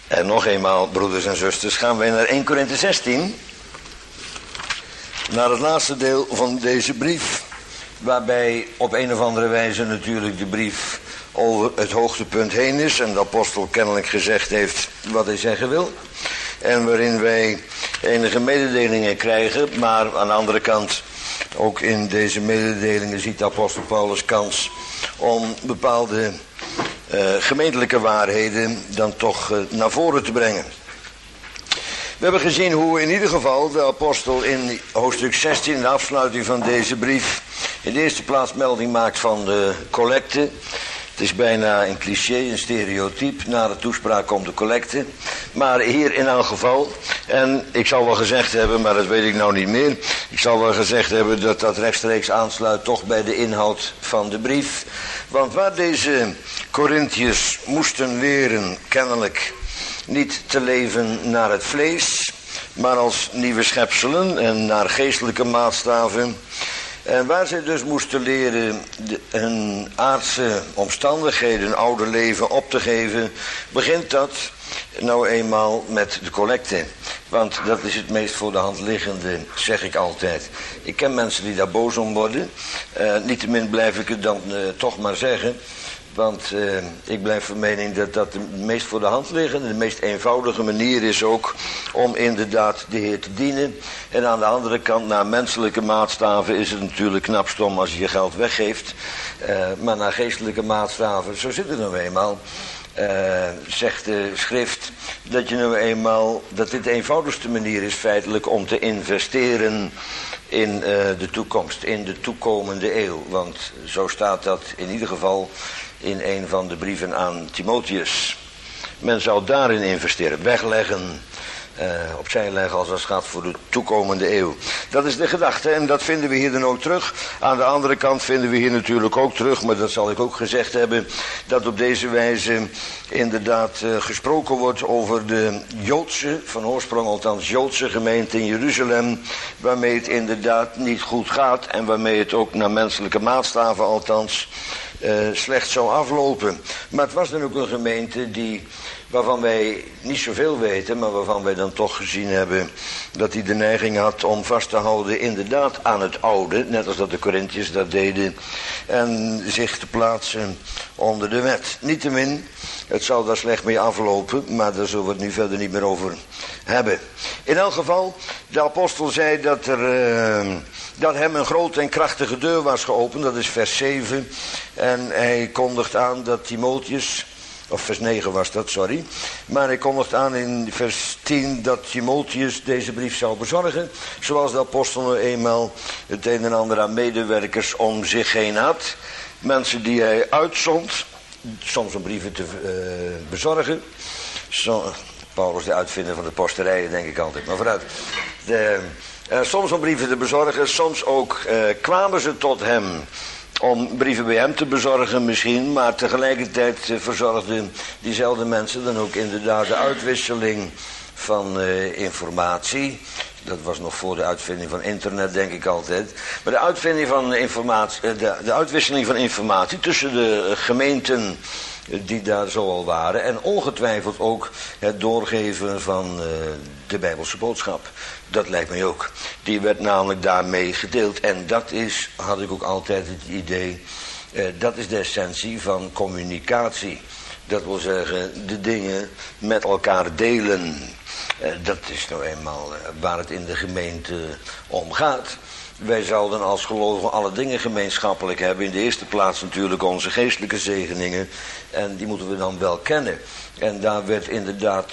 En nog eenmaal, broeders en zusters, gaan wij naar 1 Korinthe 16. Naar het laatste deel van deze brief. Waarbij op een of andere wijze natuurlijk de brief over het hoogtepunt heen is. En de apostel kennelijk gezegd heeft wat hij zeggen wil. En waarin wij enige mededelingen krijgen. Maar aan de andere kant, ook in deze mededelingen ziet de apostel Paulus kans om bepaalde gemeentelijke waarheden dan toch naar voren te brengen. We hebben gezien hoe in ieder geval de apostel in hoofdstuk 16, de afsluiting van deze brief, in de eerste plaats melding maakt van de collecte. Het is bijna een cliché, een stereotype. Na de toespraak komt de collecte. Maar hier in elk geval, en ik zal wel gezegd hebben, maar dat weet ik nou niet meer. Ik zal wel gezegd hebben dat dat rechtstreeks aansluit toch bij de inhoud van de brief. Want waar deze Korintiërs moesten leren, kennelijk, niet te leven naar het vlees, maar als nieuwe schepselen en naar geestelijke maatstaven. En waar zij dus moesten leren hun aardse omstandigheden, hun oude leven op te geven, begint dat nou eenmaal met de collecte. Want dat is het meest voor de hand liggende, zeg ik altijd. Ik ken mensen die daar boos om worden. Niettemin blijf ik het dan toch maar zeggen. Want ik blijf van mening dat dat de meest voor de hand liggende, de meest eenvoudige manier is ook om inderdaad de Heer te dienen. En aan de andere kant, naar menselijke maatstaven is het natuurlijk knapstom als je je geld weggeeft. Maar naar geestelijke maatstaven, zo zit het nou eenmaal. Zegt de schrift dat je nou eenmaal, dat dit de eenvoudigste manier is feitelijk om te investeren in de toekomst, in de toekomende eeuw. Want zo staat dat in ieder geval in een van de brieven aan Timotheus. Men zou daarin investeren, wegleggen, opzij leggen als het gaat voor de toekomende eeuw. Dat is de gedachte en dat vinden we hier dan ook terug. Aan de andere kant vinden we hier natuurlijk ook terug, maar dat zal ik ook gezegd hebben, dat op deze wijze inderdaad gesproken wordt over de Joodse, van oorsprong althans Joodse gemeente in Jeruzalem, waarmee het inderdaad niet goed gaat en waarmee het ook naar menselijke maatstaven althans slecht zou aflopen. Maar het was dan ook een gemeente waarvan wij niet zoveel weten, maar waarvan wij dan toch gezien hebben dat hij de neiging had om vast te houden inderdaad aan het oude, net als dat de Korintiërs dat deden, en zich te plaatsen onder de wet. Niettemin, het zou daar slecht mee aflopen, maar daar zullen we het nu verder niet meer over hebben. In elk geval, de apostel zei dat hem een grote en krachtige deur was geopend, dat is vers 7. En hij kondigt aan dat Timotheus, of vers 9 was dat, sorry. Maar hij kondigt aan in vers 10 dat Timotheus deze brief zou bezorgen. Zoals de apostel nu eenmaal het een en ander aan medewerkers om zich heen had. Mensen die hij uitzond, soms om brieven te bezorgen. Paulus, de uitvinder van de posterijen, denk ik altijd, maar vooruit. Soms om brieven te bezorgen, soms ook kwamen ze tot hem om brieven bij hem te bezorgen misschien, maar tegelijkertijd verzorgden diezelfde mensen dan ook inderdaad de uitwisseling van informatie. Dat was nog voor de uitvinding van internet, denk ik altijd. Maar de uitvinding van informatie, de uitwisseling van informatie tussen de gemeenten die daar zo al waren. En ongetwijfeld ook het doorgeven van de Bijbelse boodschap. Dat lijkt mij ook. Die werd namelijk daarmee gedeeld. En dat is, had ik ook altijd het idee, dat is de essentie van communicatie. Dat wil zeggen, de dingen met elkaar delen. Dat is nou eenmaal waar het in de gemeente om gaat. Wij zouden als gelovigen alle dingen gemeenschappelijk hebben. In de eerste plaats natuurlijk onze geestelijke zegeningen. En die moeten we dan wel kennen. En daar werd inderdaad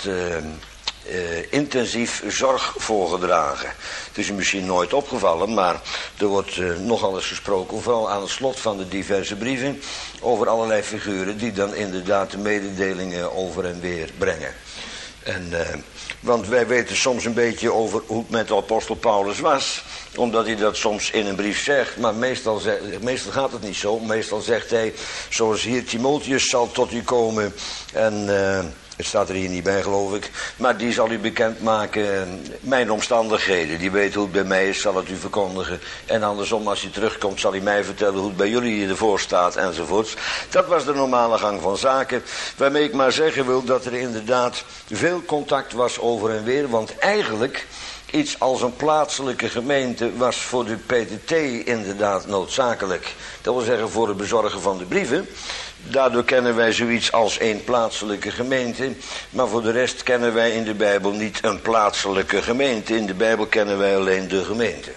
intensief zorg voor gedragen. Het is u misschien nooit opgevallen, maar er wordt nogal eens gesproken, vooral aan het slot van de diverse brieven, over allerlei figuren die dan inderdaad de mededelingen over en weer brengen. Want wij weten soms een beetje over hoe het met de apostel Paulus was. omdat hij dat soms in een brief zegt. Maar meestal gaat het niet zo. Meestal zegt hij, zoals hier, Timotheus zal tot u komen. En het staat er hier niet bij, geloof ik. Maar die zal u bekendmaken, mijn omstandigheden. Die weet hoe het bij mij is, zal het u verkondigen. En andersom, als hij terugkomt, zal hij mij vertellen hoe het bij jullie ervoor staat, enzovoorts. Dat was de normale gang van zaken. Waarmee ik maar zeggen wil dat er inderdaad veel contact was over en weer. Want eigenlijk, iets als een plaatselijke gemeente was voor de PTT inderdaad noodzakelijk. Dat wil zeggen voor het bezorgen van de brieven. Daardoor kennen wij zoiets als een plaatselijke gemeente. Maar voor de rest kennen wij in de Bijbel niet een plaatselijke gemeente. In de Bijbel kennen wij alleen de gemeente.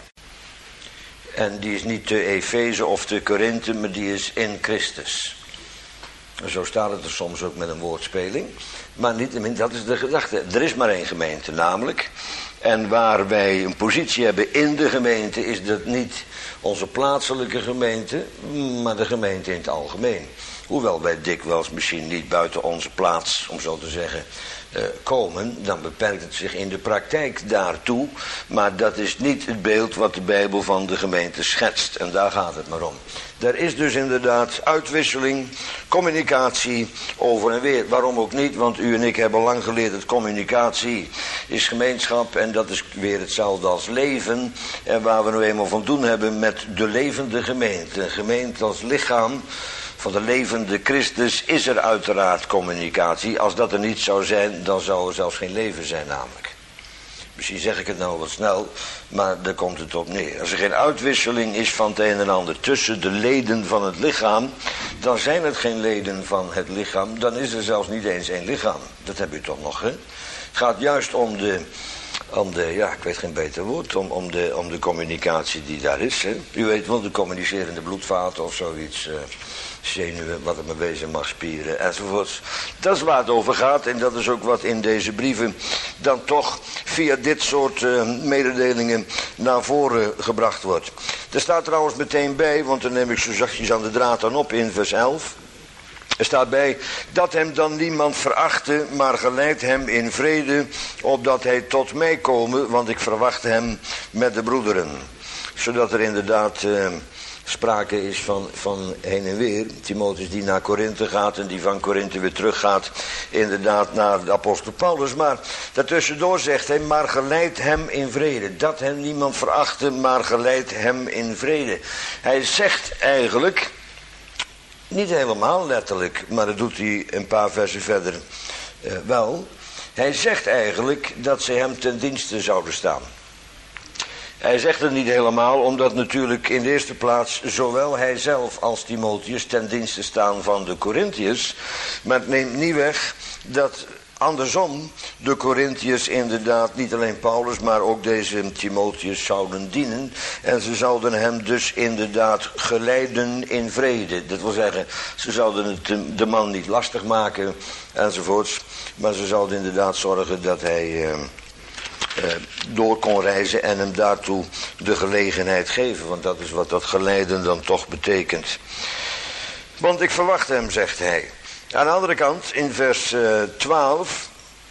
En die is niet te Efeze of te Korinthe, maar die is in Christus. En zo staat het er soms ook met een woordspeling. Maar niettemin, dat is de gedachte. Er is maar één gemeente namelijk. En waar wij een positie hebben in de gemeente, is dat niet onze plaatselijke gemeente, maar de gemeente in het algemeen. Hoewel wij dikwijls misschien niet buiten onze plaats, om zo te zeggen, komen, dan beperkt het zich in de praktijk daartoe. Maar dat is niet het beeld wat de Bijbel van de gemeente schetst. En daar gaat het maar om. Er is dus inderdaad uitwisseling, communicatie over en weer. Waarom ook niet, want u en ik hebben lang geleerd dat communicatie is gemeenschap. En dat is weer hetzelfde als leven. En waar we nu eenmaal van doen hebben met de levende gemeente. Een gemeente als lichaam van de levende Christus is er uiteraard communicatie. Als dat er niet zou zijn, dan zou er zelfs geen leven zijn namelijk. Misschien zeg ik het nou wat snel, maar daar komt het op neer. Als er geen uitwisseling is van het een en ander tussen de leden van het lichaam, dan zijn het geen leden van het lichaam. Dan is er zelfs niet eens één lichaam. Dat heb u toch nog, hè? Het gaat juist om de, ja, ik weet geen beter woord, om de communicatie die daar is, hè? U weet wel, de communicerende bloedvaten of zoiets, zenuwen, wat er mee wezen mag, spieren, enzovoorts. Dat is waar het over gaat en dat is ook wat in deze brieven dan toch via dit soort mededelingen naar voren gebracht wordt. Er staat trouwens meteen bij, want dan neem ik zo zachtjes aan de draad dan op in vers 11. Er staat bij, dat hem dan niemand verachte, maar geleid hem in vrede, opdat hij tot mij komen, want ik verwacht hem met de broederen. Zodat er inderdaad sprake is van heen en weer. Timotheus die naar Korinthe gaat en die van Korinthe weer teruggaat inderdaad naar de apostel Paulus. Maar daartussendoor zegt hij, maar geleid hem in vrede. Dat hem niemand verachte, maar geleid hem in vrede. Hij zegt eigenlijk, niet helemaal letterlijk, maar dat doet hij een paar versen verder wel. Hij zegt eigenlijk dat ze hem ten dienste zouden staan. Hij zegt het niet helemaal, omdat natuurlijk in de eerste plaats zowel hij zelf als Timotheus ten dienste staan van de Corinthiërs. Maar het neemt niet weg dat andersom de Corinthiërs inderdaad niet alleen Paulus, maar ook deze Timotheus zouden dienen. En ze zouden hem dus inderdaad geleiden in vrede. Dat wil zeggen, ze zouden het de man niet lastig maken enzovoorts. Maar ze zouden inderdaad zorgen dat hij door kon reizen en hem daartoe de gelegenheid geven. Want dat is wat dat geleiden dan toch betekent. Want ik verwacht hem, zegt hij. Aan de andere kant, in vers 12...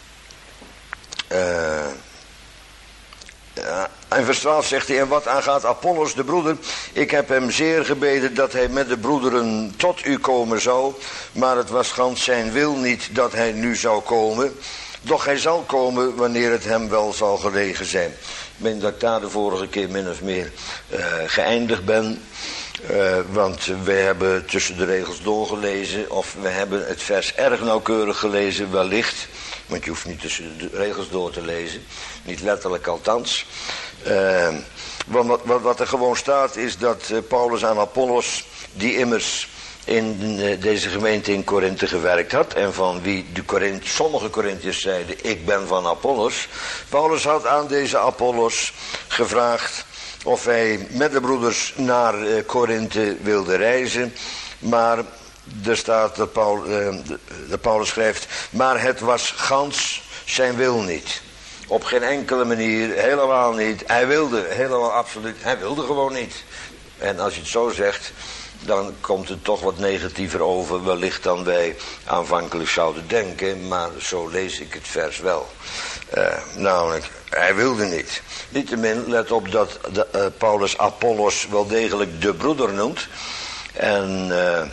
in vers 12 zegt hij, en wat aangaat Apollos de broeder, ik heb hem zeer gebeden dat hij met de broederen tot u komen zou, maar het was gans zijn wil niet dat hij nu zou komen. Doch hij zal komen wanneer het hem wel zal gelegen zijn. Ik meen dat ik daar de vorige keer min of meer geëindigd ben. Want we hebben tussen de regels doorgelezen. Of we hebben het vers erg nauwkeurig gelezen, wellicht. Want je hoeft niet tussen de regels door te lezen. Niet letterlijk althans. Want wat er gewoon staat is dat Paulus aan Apollos, die immers in deze gemeente in Korinthe gewerkt had. En van wie sommige Korinthiërs zeiden, ik ben van Apollos. Paulus had aan deze Apollos gevraagd of hij met de broeders naar Korinthe wilde reizen. Maar er staat dat Paulus schrijft, maar het was gans zijn wil niet. Op geen enkele manier, helemaal niet. Hij wilde, helemaal absoluut, hij wilde gewoon niet. En als je het zo zegt, dan komt het toch wat negatiever over, wellicht dan wij aanvankelijk zouden denken, maar zo lees ik het vers wel. Namelijk, hij wilde niet. Niettemin, let op dat Paulus Apollos wel degelijk de broeder noemt. En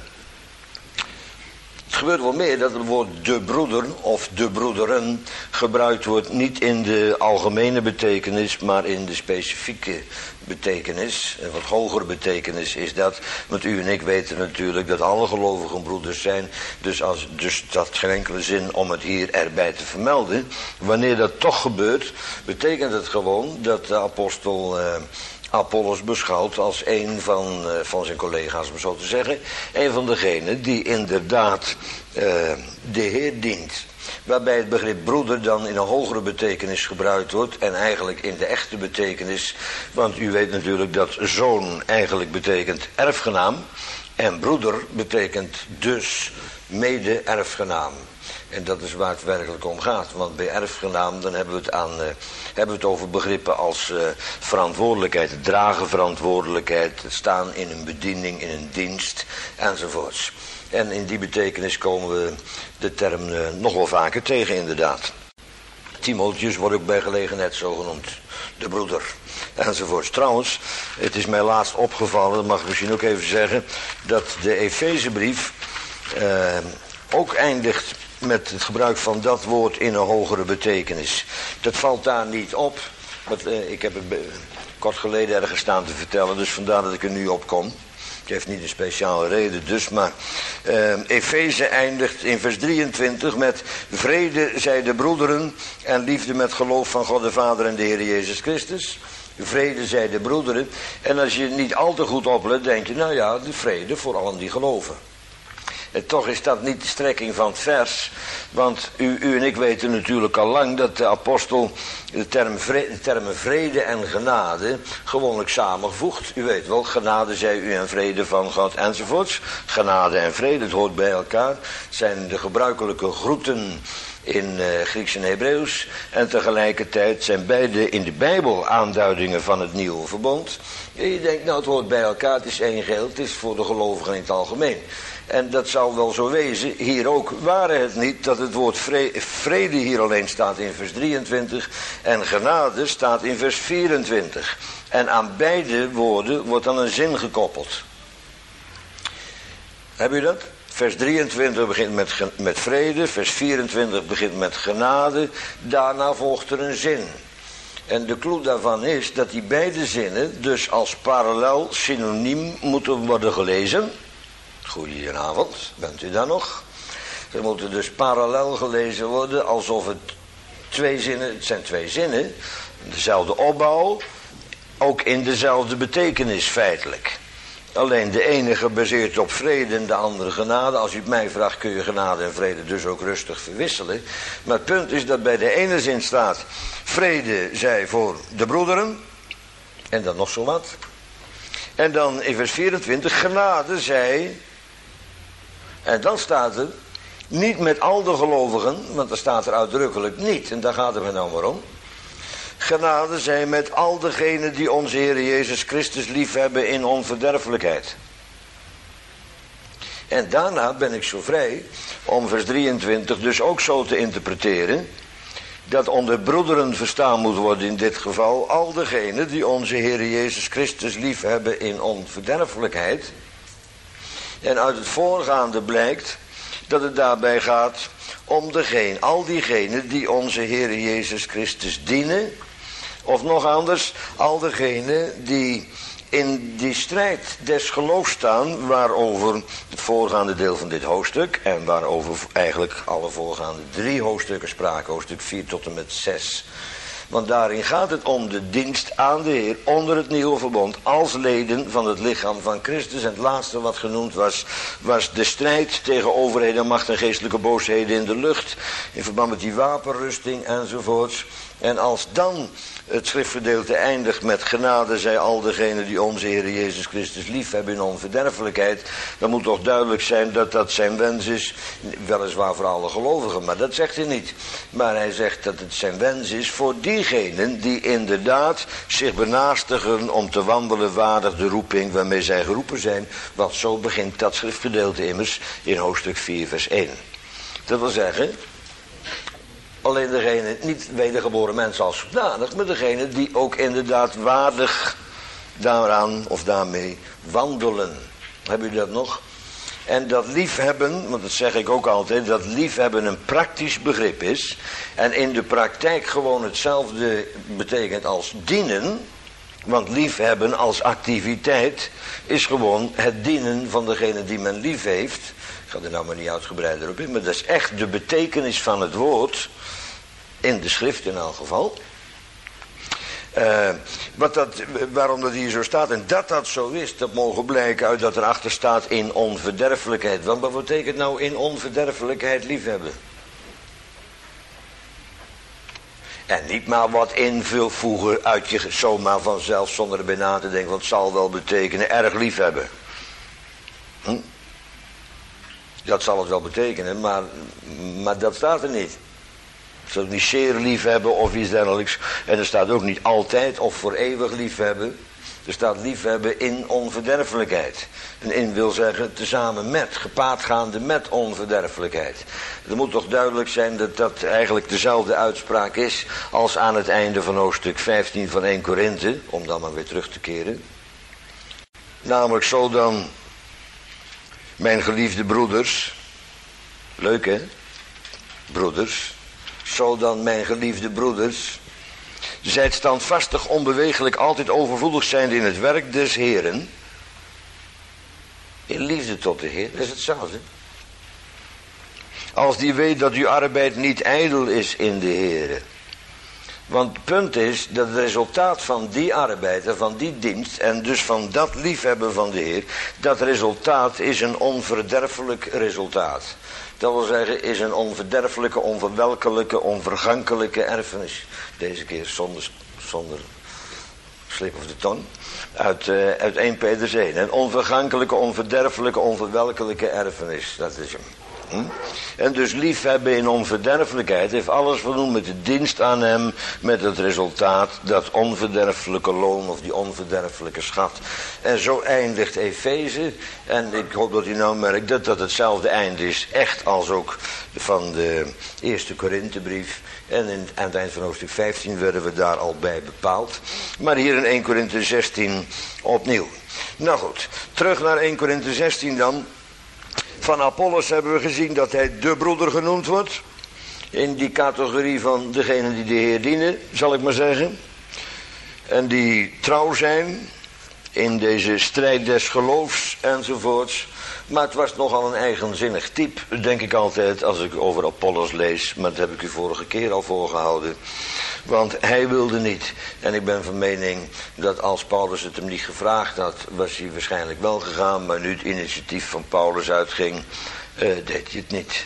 het gebeurt wel meer dat het woord de broeder of de broederen gebruikt wordt niet in de algemene betekenis, maar in de specifieke betekenis. Een wat hogere betekenis is dat, want u en ik weten natuurlijk dat alle gelovigen broeders zijn. Dus dat geen enkele zin om het hier erbij te vermelden. Wanneer dat toch gebeurt, betekent het gewoon dat de apostel Apollos beschouwt als een van zijn collega's, om zo te zeggen. Een van degenen die inderdaad de Heer dient. Waarbij het begrip broeder dan in een hogere betekenis gebruikt wordt. En eigenlijk in de echte betekenis. Want u weet natuurlijk dat zoon eigenlijk betekent erfgenaam. En broeder betekent dus mede-erfgenaam. En dat is waar het werkelijk om gaat. Want bij erfgenaam dan hebben we het over begrippen als verantwoordelijkheid. Het dragen verantwoordelijkheid. Het staan in een bediening, in een dienst enzovoorts. En in die betekenis komen we de term nog wel vaker tegen inderdaad. Timotheus wordt ook bij gelegenheid zo genoemd. De broeder enzovoorts. Trouwens, het is mij laatst opgevallen, dat mag ik misschien ook even zeggen, dat de Efezebrief ook eindigt met het gebruik van dat woord in een hogere betekenis. Dat valt daar niet op. Want, ik heb het kort geleden ergens staan te vertellen, dus vandaar dat ik er nu op kom. Het heeft niet een speciale reden dus, maar Efeze eindigt in vers 23 met vrede zij de broederen en liefde met geloof van God de Vader en de Heer Jezus Christus. Vrede zij de broederen. En als je niet al te goed oplet, denk je, nou ja, de vrede voor allen die geloven. En toch is dat niet de strekking van het vers. Want u en ik weten natuurlijk al lang dat de apostel de termen vrede en genade gewoonlijk samenvoegt. U weet wel, genade zij u en vrede van God enzovoorts. Genade en vrede, het hoort bij elkaar. Het zijn de gebruikelijke groeten in Grieks en Hebreeuws. En tegelijkertijd zijn beide in de Bijbel aanduidingen van het nieuwe verbond. En je denkt, nou het hoort bij elkaar, het is één geheel, het is voor de gelovigen in het algemeen. En dat zal wel zo wezen, hier ook, ware het niet dat het woord vrede hier alleen staat in vers 23 en genade staat in vers 24. En aan beide woorden wordt dan een zin gekoppeld. Heb u dat? Vers 23 begint met vrede, vers 24 begint met genade, daarna volgt er een zin. En de clue daarvan is dat die beide zinnen dus als parallel synoniem moeten worden gelezen. Goedenavond, bent u daar nog? Ze moeten dus parallel gelezen worden alsof het zijn twee zinnen, dezelfde opbouw, ook in dezelfde betekenis feitelijk. Alleen de ene gebaseerd op vrede en de andere genade. Als u het mij vraagt kun je genade en vrede dus ook rustig verwisselen. Maar het punt is dat bij de ene zin staat vrede zij voor de broederen. En dan nog zo wat. En dan in vers 24 genade zij. En dan staat er niet met al de gelovigen. Want dan staat er uitdrukkelijk niet. En daar gaat het me nou maar om. Genade zij met al degenen die onze Heer Jezus Christus liefhebben in onverderfelijkheid. En daarna ben ik zo vrij om vers 23 dus ook zo te interpreteren, dat onder broederen verstaan moet worden in dit geval al degenen die onze Heer Jezus Christus liefhebben in onverderfelijkheid. En uit het voorgaande blijkt dat het daarbij gaat om al diegenen die onze Heer Jezus Christus dienen. Of nog anders, al degenen die in die strijd des geloofs staan, waarover het voorgaande deel van dit hoofdstuk, en waarover eigenlijk alle voorgaande 3 hoofdstukken spraken, hoofdstuk 4 tot en met 6. Want daarin gaat het om de dienst aan de Heer onder het nieuwe verbond als leden van het lichaam van Christus. En het laatste wat genoemd was de strijd tegen overheden, macht en geestelijke boosheden in de lucht. In verband met die wapenrusting enzovoorts. En als dan het schriftgedeelte eindigt met genade zij al degenen die onze Heer Jezus Christus lief hebben in onverderfelijkheid, dan moet toch duidelijk zijn dat dat zijn wens is, weliswaar voor alle gelovigen, maar dat zegt hij niet. Maar hij zegt dat het zijn wens is voor diegenen die inderdaad zich benaastigen om te wandelen waardig de roeping waarmee zij geroepen zijn, want zo begint dat schriftgedeelte immers in hoofdstuk 4 vers 1. Dat wil zeggen, alleen degene, niet wedergeboren mensen als zodanig, maar degene die ook inderdaad waardig daaraan of daarmee wandelen. Heb je dat nog? En dat liefhebben, want dat zeg ik ook altijd, dat liefhebben een praktisch begrip is. En in de praktijk gewoon hetzelfde betekent als dienen. Want liefhebben als activiteit is gewoon het dienen van degene die men lief heeft. Ik ga er nou maar niet uitgebreider op in, maar dat is echt de betekenis van het woord. In de schrift in elk geval. Waarom dat hier zo staat en dat zo is, dat mogen blijken uit dat erachter staat in onverderfelijkheid. Want wat betekent nou in onverderfelijkheid liefhebben? En niet maar wat invulvoegen uit je zomaar vanzelf zonder erbij na te denken, want het zal wel betekenen erg liefhebben. Dat zal het wel betekenen, maar dat staat er niet. Het staat niet zeer lief hebben of iets dergelijks. En er staat ook niet altijd of voor eeuwig lief hebben. Er staat lief hebben in onverderfelijkheid. En in wil zeggen tezamen met, gepaardgaande met onverderfelijkheid. Er moet toch duidelijk zijn dat dat eigenlijk dezelfde uitspraak is als aan het einde van hoofdstuk 15 van 1 Korinthe. Om dan maar weer terug te keren. Namelijk zo dan, mijn geliefde broeders. Leuk hè? Broeders. Zo dan, mijn geliefde broeders, zijt standvastig, onbeweeglijk, altijd overvloedig zijnde in het werk des Heeren. In liefde tot de Heer, dat is hetzelfde. Als die weet dat uw arbeid niet ijdel is in de Heere. Want het punt is dat het resultaat van die arbeid en van die dienst en dus van dat liefhebben van de Heer, dat resultaat is een onverderfelijk resultaat. Dat wil zeggen, is een onverderfelijke, onverwelkelijke, onvergankelijke erfenis. Deze keer zonder slip of de tong. Uit 1 Petrus 1. Een onvergankelijke, onverderfelijke, onverwelkelijke erfenis. Dat is hem. En dus liefhebben in onverderfelijkheid heeft alles te doen met de dienst aan hem, met het resultaat, dat onverderfelijke loon of die onverderfelijke schat. En zo eindigt Efeze, en ik hoop dat u nou merkt dat dat hetzelfde einde is, echt als ook van de eerste Korinthebrief. En aan het eind van hoofdstuk 15 werden we daar al bij bepaald. Maar hier in 1 Korinthe 16 opnieuw. Nou goed, terug naar 1 Korinthe 16 dan. Van Apollos hebben we gezien dat hij de broeder genoemd wordt. In die categorie van degenen die de Heer dienen, zal ik maar zeggen. En die trouw zijn in deze strijd des geloofs enzovoorts. Maar het was nogal een eigenzinnig type, denk ik altijd, als ik over Apollos lees. Maar dat heb ik u vorige keer al voorgehouden. Want hij wilde niet. En ik ben van mening dat als Paulus het hem niet gevraagd had, was hij waarschijnlijk wel gegaan. Maar nu het initiatief van Paulus uitging, deed hij het niet.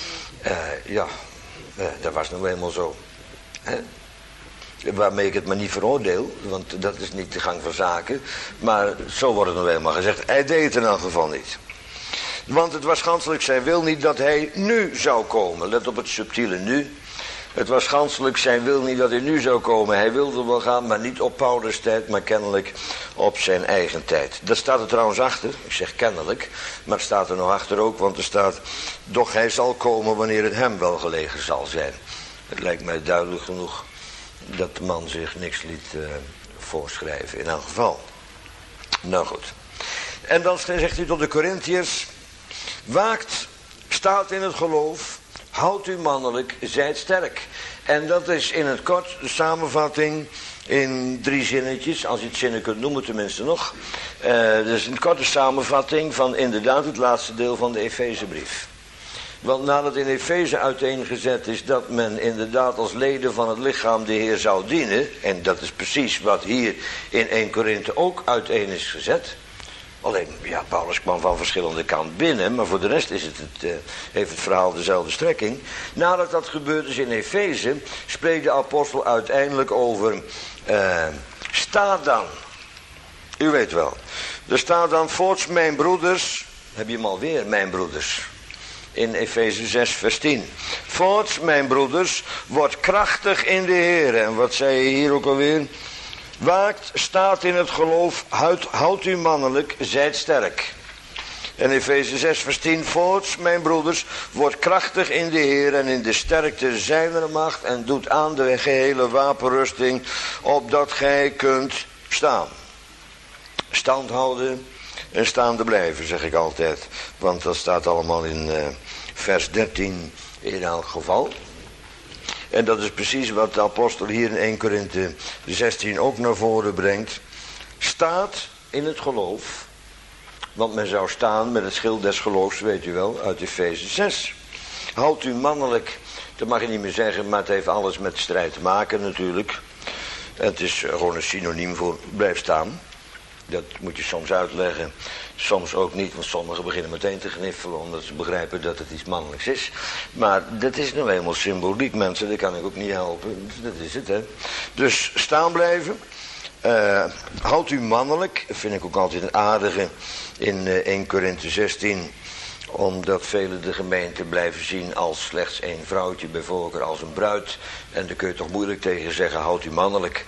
Dat was nou eenmaal zo. Hè? Waarmee ik het maar niet veroordeel, want dat is niet de gang van zaken. Maar zo wordt het nou eenmaal gezegd. Hij deed het in elk geval niet. Want het was ganschelijk zijn wil niet dat hij nu zou komen. Let op het subtiele nu. Het was ganschelijk zijn wil niet dat hij nu zou komen. Hij wilde wel gaan, maar niet op Paulus' tijd, maar kennelijk op zijn eigen tijd. Dat staat er trouwens achter. Ik zeg kennelijk, maar het staat er nog achter ook, want er staat, doch hij zal komen wanneer het hem wel gelegen zal zijn. Het lijkt mij duidelijk genoeg dat de man zich niks liet voorschrijven, in elk geval. Nou goed. En dan zegt hij tot de Korintiërs, waakt, staat in het geloof, houdt u mannelijk, zijt sterk. En dat is in het kort de samenvatting in 3 zinnetjes, als je het zinnen kunt noemen tenminste nog. Dus een korte samenvatting van inderdaad het laatste deel van de Efezebrief. Want nadat in Efeze uiteengezet is dat men inderdaad als leden van het lichaam de Heer zou dienen, en dat is precies wat hier in 1 Korinthe ook uiteen is gezet, Alleen, ja, Paulus kwam van verschillende kanten binnen, maar voor de rest is heeft het verhaal dezelfde strekking. Nadat dat gebeurd is in Efeze, spreekt de apostel uiteindelijk over, sta dan. U weet wel. Er staat dan voorts, mijn broeders, heb je hem alweer, mijn broeders. In Efeze 6 vers 10. Voorts, mijn broeders, wordt krachtig in de Heer. En wat zei je hier ook alweer? Waakt, staat in het geloof, houdt u mannelijk, zijt sterk. En Efeze 6 vers 10, voorts, mijn broeders, wordt krachtig in de Heer en in de sterkte zijner macht en doet aan de gehele wapenrusting, opdat gij kunt staan. Stand houden en staande blijven, zeg ik altijd. Want dat staat allemaal in vers 13 in elk geval. En dat is precies wat de apostel hier in 1 Korinthe 16 ook naar voren brengt. Staat in het geloof. Want men zou staan met het schild des geloofs, weet u wel, uit Efeze 6. Houdt u mannelijk, dat mag je niet meer zeggen, maar het heeft alles met strijd te maken natuurlijk. En het is gewoon een synoniem voor blijf staan. Dat moet je soms uitleggen, soms ook niet, want sommigen beginnen meteen te gniffelen omdat ze begrijpen dat het iets mannelijks is. Maar dat is nou eenmaal symboliek, mensen, dat kan ik ook niet helpen, dat is het, hè. Dus staan blijven, houdt u mannelijk, vind ik ook altijd een aardige in 1 Korinthe 16, omdat velen de gemeente blijven zien als slechts één vrouwtje, bij voorkeur als een bruid. En daar kun je toch moeilijk tegen zeggen, houdt u mannelijk,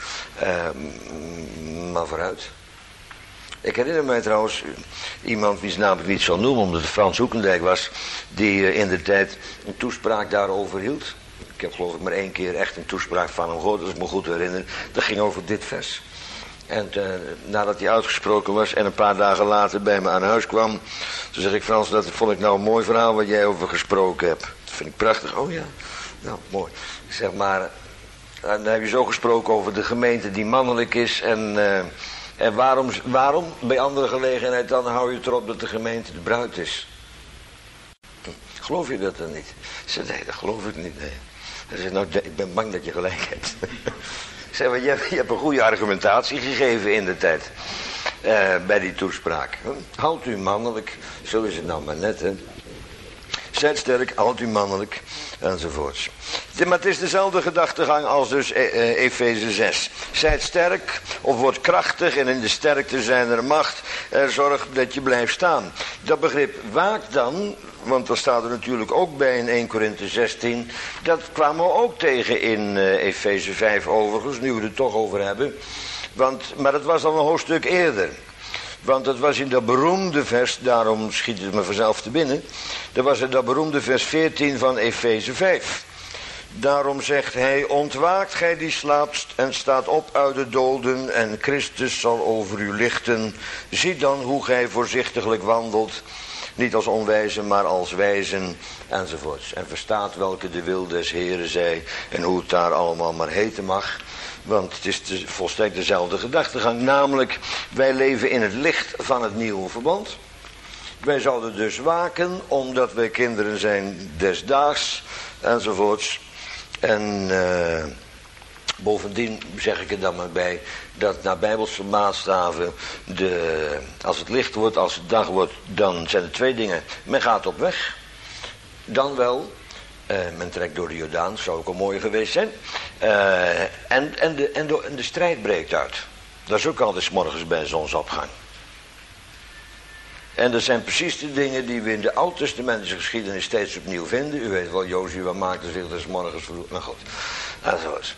maar vooruit. Ik herinner mij trouwens iemand wiens naam ik niet zal noemen, omdat het Frans Hoekendijk was, die in de tijd een toespraak daarover hield. Ik heb geloof ik maar 1 keer echt een toespraak van hem gehoord, als ik me goed herinner. Dat ging over dit vers. En nadat hij uitgesproken was en een paar dagen later bij me aan huis kwam, toen zeg ik, Frans, dat vond ik nou een mooi verhaal wat jij over gesproken hebt. Dat vind ik prachtig. Oh ja, nou mooi. Ik zeg maar, dan heb je zo gesproken over de gemeente die mannelijk is en waarom bij andere gelegenheid dan hou je het erop dat de gemeente de bruid is? Geloof je dat dan niet? Ik zei, nee, dat geloof ik niet. Nee. Hij zei, nou, ik ben bang dat je gelijk hebt. Ik zei, maar je hebt een goede argumentatie gegeven in de tijd. Bij die toespraak. Houdt u mannelijk, zo is het nou maar net, hè. Zijt sterk, houdt u mannelijk, enzovoorts. Maar het is dezelfde gedachtegang als dus Efeze 6. Zijt sterk, of wordt krachtig en in de sterkte zijner macht. Zorg dat je blijft staan. Dat begrip waak dan, want dat staat er natuurlijk ook bij in 1 Korinthe 16. Dat kwamen we ook tegen in Efeze 5 overigens, nu we het toch over hebben. Maar dat was al een hoofdstuk eerder. Want dat was in dat beroemde vers, daarom schiet het me vanzelf te binnen. Dat was in dat beroemde vers 14 van Efeze 5. Daarom zegt hij, ontwaakt gij die slaapt en staat op uit de doden en Christus zal over u lichten. Zie dan hoe gij voorzichtiglijk wandelt, niet als onwijzen maar als wijzen enzovoorts. En verstaat welke de wil des Heren zij en hoe het daar allemaal maar heten mag. Want het is volstrekt dezelfde gedachtegang. Namelijk, wij leven in het licht van het nieuwe verbond. Wij zouden dus waken, omdat wij kinderen zijn desdaags, enzovoorts. En bovendien zeg ik er dan maar bij, dat naar bijbelse maatstaven, als het licht wordt, als het dag wordt, dan zijn er 2 dingen. Men gaat op weg, dan wel. Men trekt door de Jordaan, zou ook al mooi geweest zijn. En de strijd breekt uit. Dat is ook altijd 's morgens bij zonsopgang. En dat zijn precies de dingen die we in de Oud-testamentische geschiedenis steeds opnieuw vinden. U weet wel, Jozua maakte zich dus morgens vroeg. Nou goed, enzovoorts.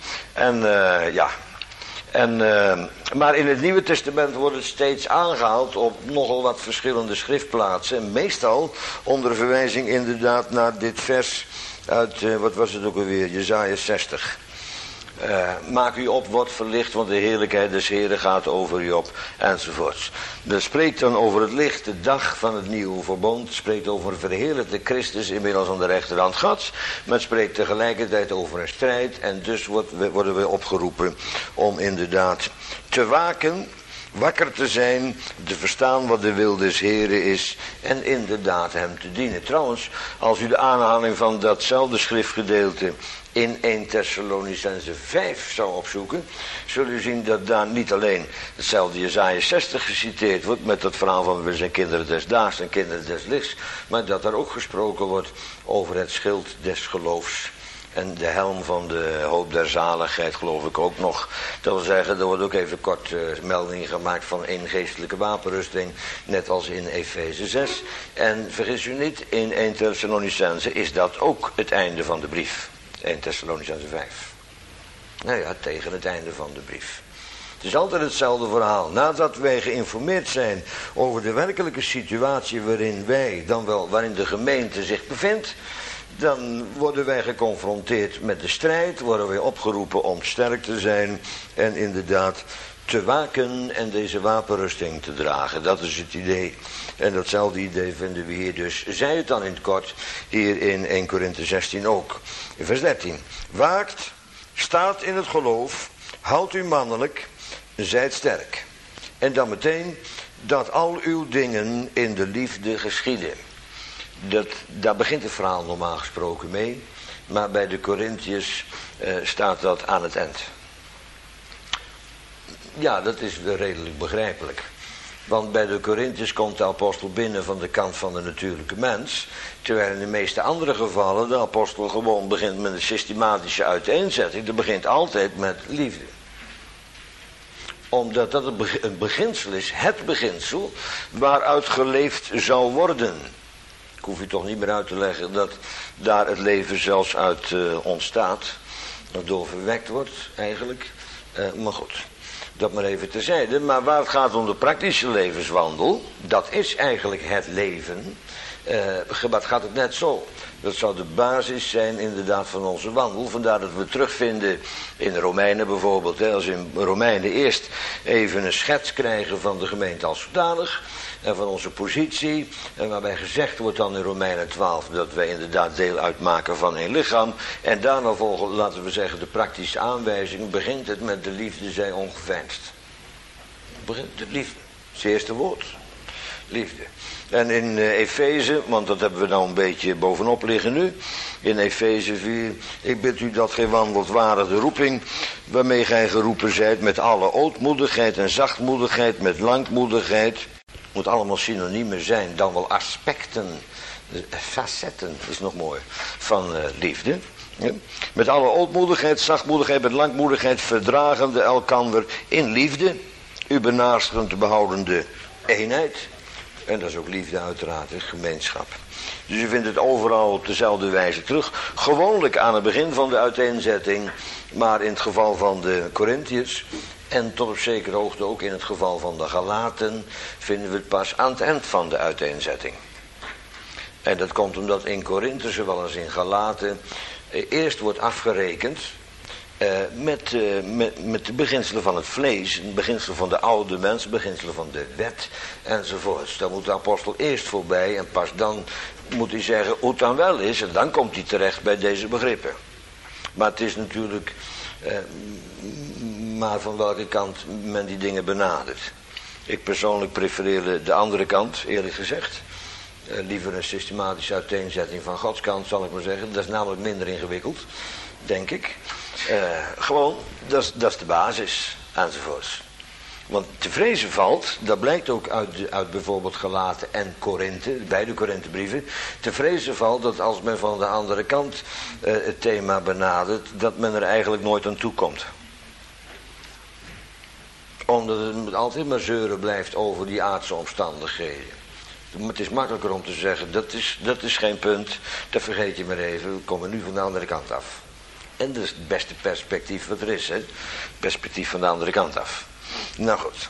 Maar in het Nieuwe Testament wordt het steeds aangehaald op nogal wat verschillende schriftplaatsen. En meestal onder verwijzing inderdaad naar dit vers uit, wat was het ook alweer, Jesaja 60. Maak u op, wordt verlicht, want de heerlijkheid des Heren gaat over u op, enzovoorts. Dat spreekt dan over het licht, de dag van het nieuwe verbond. Het spreekt over een verheerlijkte Christus inmiddels aan de rechterhand Gods. Maar het spreekt tegelijkertijd over een strijd. En dus worden we opgeroepen om inderdaad te waken. Wakker te zijn, te verstaan wat de wil des Heren is en inderdaad hem te dienen. Trouwens, als u de aanhaling van datzelfde schriftgedeelte in 1 Thessalonicenzen 5 zou opzoeken, zullen u zien dat daar niet alleen hetzelfde Jesaja 60 geciteerd wordt met dat verhaal van we zijn kinderen des daags en kinderen des lichts, maar dat daar ook gesproken wordt over het schild des geloofs. En de helm van de hoop der zaligheid geloof ik ook nog. Dat wil zeggen, er wordt ook even kort melding gemaakt van één geestelijke wapenrusting. Net als in Efeze 6. En vergis u niet, in 1 Thessalonicenzen is dat ook het einde van de brief. 1 Thessalonicenzen 5. Nou ja, tegen het einde van de brief. Het is altijd hetzelfde verhaal. Nadat wij geïnformeerd zijn over de werkelijke situatie waarin wij, dan wel waarin de gemeente zich bevindt, dan worden wij geconfronteerd met de strijd, worden wij opgeroepen om sterk te zijn en inderdaad te waken en deze wapenrusting te dragen. Dat is het idee. En datzelfde idee vinden we hier dus, zei het dan in het kort, hier in 1 Korinthe 16 ook. In vers 13. Waakt, staat in het geloof, houdt u mannelijk, zijt sterk. En dan meteen, dat al uw dingen in de liefde geschieden. Daar begint het verhaal normaal gesproken mee. Maar bij de Corinthiërs staat dat aan het eind. Ja, dat is redelijk begrijpelijk. Want bij de Corinthiërs komt de apostel binnen van de kant van de natuurlijke mens. Terwijl in de meeste andere gevallen de apostel gewoon begint met een systematische uiteenzetting. Dat begint altijd met liefde. Omdat dat een beginsel is, het beginsel waaruit geleefd zou worden. Ik hoef u toch niet meer uit te leggen dat daar het leven zelfs uit ontstaat. Dat door verwekt wordt eigenlijk. Maar goed, dat maar even terzijde. Maar waar het gaat om de praktische levenswandel, dat is eigenlijk het leven. Wat gaat het net zo? Dat zou de basis zijn inderdaad van onze wandel. Vandaar dat we terugvinden in de Romeinen bijvoorbeeld. Hè, als in Romeinen eerst even een schets krijgen van de gemeente als zodanig. En van onze positie. En waarbij gezegd wordt dan in Romeinen 12 dat wij inderdaad deel uitmaken van een lichaam. En daarna volgen, laten we zeggen, de praktische aanwijzing. Begint het met de liefde zij ongeveinsd. Begint de liefde. Dat is het eerste woord. Liefde. En in Efeze, want dat hebben we nou een beetje bovenop liggen nu. In Efeze 4. Ik bid u dat gij wandelt waardig de roeping waarmee gij geroepen zijt. Met alle ootmoedigheid en zachtmoedigheid. Met langmoedigheid. Moet allemaal synoniemen zijn, dan wel aspecten, facetten is nog mooi, van liefde. Ja. Met alle ootmoedigheid, zachtmoedigheid, met langmoedigheid, verdragende elkander in liefde. U benaastrend behoudende eenheid. En dat is ook liefde uiteraard, gemeenschap. Dus u vindt het overal op dezelfde wijze terug. Gewoonlijk aan het begin van de uiteenzetting, maar in het geval van de Corinthiërs en tot op zekere hoogte ook in het geval van de Galaten vinden we het pas aan het eind van de uiteenzetting. En dat komt omdat in Korinthe, zowel als in Galaten, eerst wordt afgerekend met de beginselen van het vlees, het beginselen van de oude mens, het beginselen van de wet enzovoorts. Daar moet de apostel eerst voorbij en pas dan moet hij zeggen hoe het dan wel is en dan komt hij terecht bij deze begrippen. Maar het is natuurlijk maar van welke kant men die dingen benadert. Ik persoonlijk prefereer de andere kant, eerlijk gezegd. Liever een systematische uiteenzetting van Gods kant, zal ik maar zeggen. Dat is namelijk minder ingewikkeld, denk ik. Gewoon, dat is de basis, enzovoorts. Want te vrezen valt, dat blijkt ook uit bijvoorbeeld Galaten en Korinthe, beide Korinthebrieven. Te vrezen valt dat als men van de andere kant het thema benadert, dat men er eigenlijk nooit aan toe komt. Omdat het altijd maar zeuren blijft over die aardse omstandigheden. Het is makkelijker om te zeggen, dat is geen punt, dat vergeet je maar even, we komen nu van de andere kant af. En dat is het beste perspectief wat er is, hè? Perspectief van de andere kant af. Nou goed.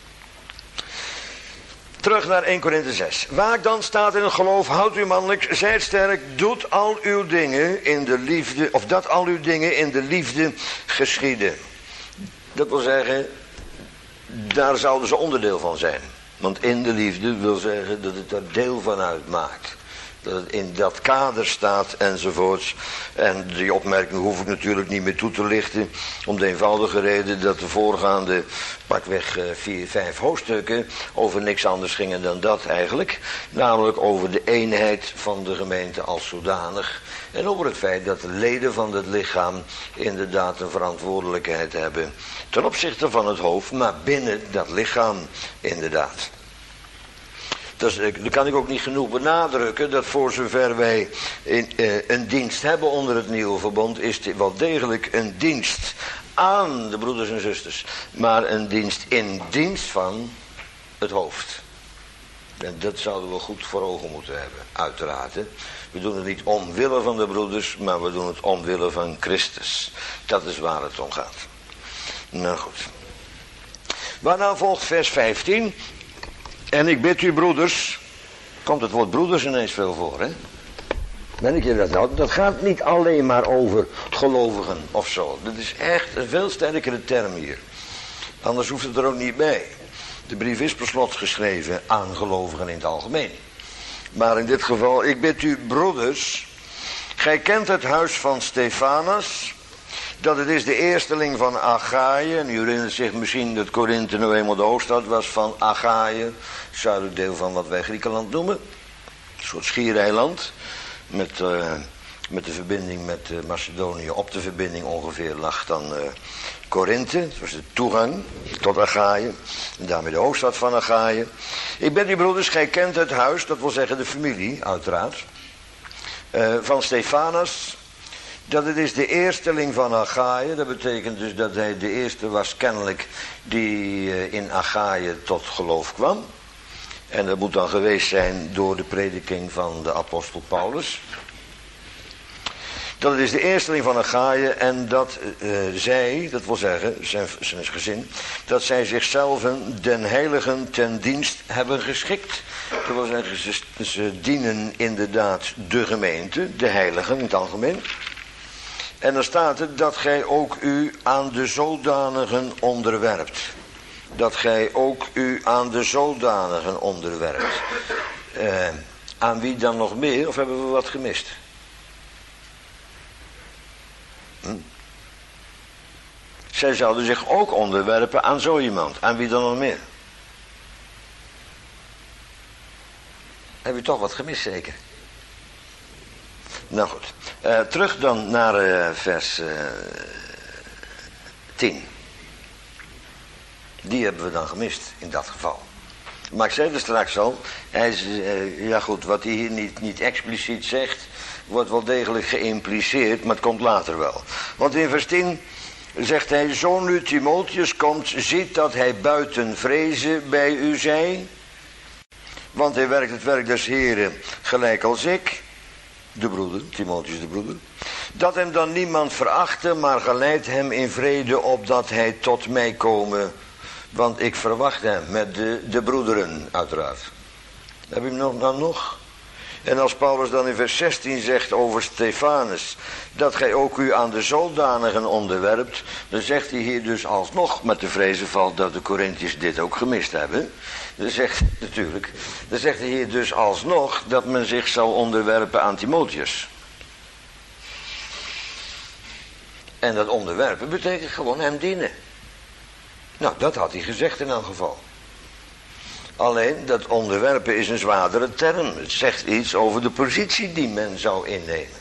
Terug naar 1 Korinthe 6. Waak dan, staat in het geloof, houdt u mannelijk, zijt sterk, doet al uw dingen in de liefde, of dat al uw dingen in de liefde geschieden. Dat wil zeggen, daar zouden ze onderdeel van zijn. Want in de liefde wil zeggen dat het er deel van uitmaakt. Dat het in dat kader staat enzovoorts. En die opmerking hoef ik natuurlijk niet meer toe te lichten. Om de eenvoudige reden dat de voorgaande pakweg 4-5 hoofdstukken over niks anders gingen dan dat eigenlijk. Namelijk over de eenheid van de gemeente als zodanig. En over het feit dat de leden van het lichaam inderdaad een verantwoordelijkheid hebben ten opzichte van het hoofd, maar binnen dat lichaam inderdaad. Dus dat kan ik ook niet genoeg benadrukken, dat voor zover wij een dienst hebben onder het nieuwe verbond, is dit wel degelijk een dienst aan de broeders en zusters, maar een dienst in dienst van het hoofd. En dat zouden we goed voor ogen moeten hebben, uiteraard. Hè? We doen het niet omwille van de broeders, maar we doen het omwille van Christus. Dat is waar het om gaat. Nou goed. Waarna volgt vers 15. En ik bid u broeders. Komt het woord broeders ineens veel voor, hè? Ben ik je dat nou? Dat gaat niet alleen maar over gelovigen of zo. Dat is echt een veel sterkere term hier. Anders hoeft het er ook niet bij. De brief is per slot geschreven aan gelovigen in het algemeen. Maar in dit geval, ik bid u broeders. Gij kent het huis van Stefanas. Dat het is de eersteling van Achaïe. En u herinnert zich misschien dat Korinthe nou eenmaal de hoofdstad was van Achaïe. Het zuidelijk deel van wat wij Griekenland noemen. Een soort schiereiland. Met de verbinding met Macedonië. Op de verbinding ongeveer lag dan Korinthe. Dat was de toegang tot Achaïe. En daarmee de hoofdstad van Achaïe. Ik ben die broeders, gij kent het huis. Dat wil zeggen de familie uiteraard. Van Stefanas. Dat het is de eersteling van Achaïe. Dat betekent dus dat hij de eerste was kennelijk die in Achaïe tot geloof kwam. En dat moet dan geweest zijn door de prediking van de apostel Paulus. Dat het is de eersteling van Achaïe en dat zij, dat wil zeggen zijn gezin, dat zij zichzelf den heiligen ten dienst hebben geschikt. Dat wil zeggen, ze dienen inderdaad de gemeente, de heiligen in het algemeen. En dan staat het dat gij ook u aan de zodanigen onderwerpt. Dat gij ook u aan de zodanigen onderwerpt. Aan wie dan nog meer? Of hebben we wat gemist? Zij zouden zich ook onderwerpen aan zo iemand. Aan wie dan nog meer? Heb je toch wat gemist zeker? Nou goed. Terug dan naar vers 10. Die hebben we dan gemist in dat geval. Maar ik zei er straks al. Ja goed, wat hij hier niet expliciet zegt, wordt wel degelijk geïmpliceerd, maar het komt later wel. Want in vers 10 zegt hij, zo nu Timotheus komt, ziet dat hij buiten vrezen bij u zij. Want hij werkt het werk des Heren gelijk als ik. De broeder, Timotheus de broeder. Dat hem dan niemand verachte, maar geleid hem in vrede opdat hij tot mij komen. Want ik verwacht hem met de broederen uiteraard. Heb je hem nog? En als Paulus dan in vers 16 zegt over Stefanus, dat gij ook u aan de zodanigen onderwerpt, dan zegt hij hier dus alsnog, met de vrezen valt dat de Corinthiërs dit ook gemist hebben. Dan zegt hij hier dus alsnog dat men zich zal onderwerpen aan Timotheus. En dat onderwerpen betekent gewoon hem dienen. Nou, dat had hij gezegd in elk geval. Alleen, dat onderwerpen is een zwaardere term. Het zegt iets over de positie die men zou innemen.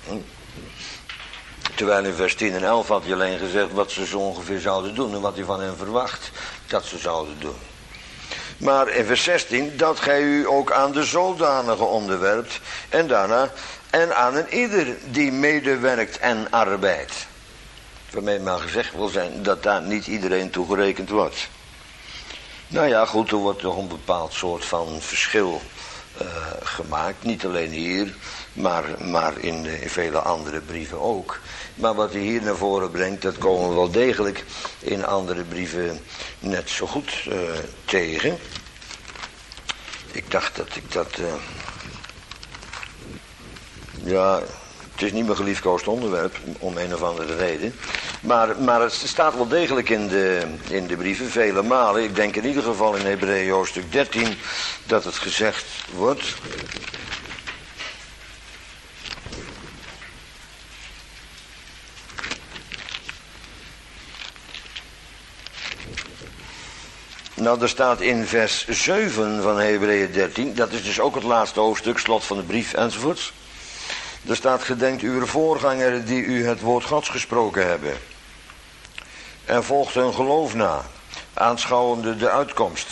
Terwijl in vers 10 en 11 had hij alleen gezegd wat ze zo ongeveer zouden doen en wat hij van hen verwacht dat ze zouden doen. Maar in vers 16, dat gij u ook aan de zodanigen onderwerpt en daarna en aan een ieder die medewerkt en arbeidt. Waarmee maar gezegd wil zijn dat daar niet iedereen toe gerekend wordt. Nou ja, goed, er wordt toch een bepaald soort van verschil gemaakt. Niet alleen hier, maar in vele andere brieven ook. Maar wat hij hier naar voren brengt, dat komen we wel degelijk in andere brieven net zo goed tegen. Ik dacht dat ik dat... ja, het is niet meer geliefkoosd onderwerp, om een of andere reden. Maar het staat wel degelijk in de brieven, vele malen. Ik denk in ieder geval in Hebreeën hoofdstuk 13 dat het gezegd wordt. Nou, er staat in vers 7 van Hebreeën 13, dat is dus ook het laatste hoofdstuk, slot van de brief enzovoorts. Er staat, gedenkt uw voorgangeren die u het woord Gods gesproken hebben. En volgt hun geloof na, aanschouwende de uitkomst.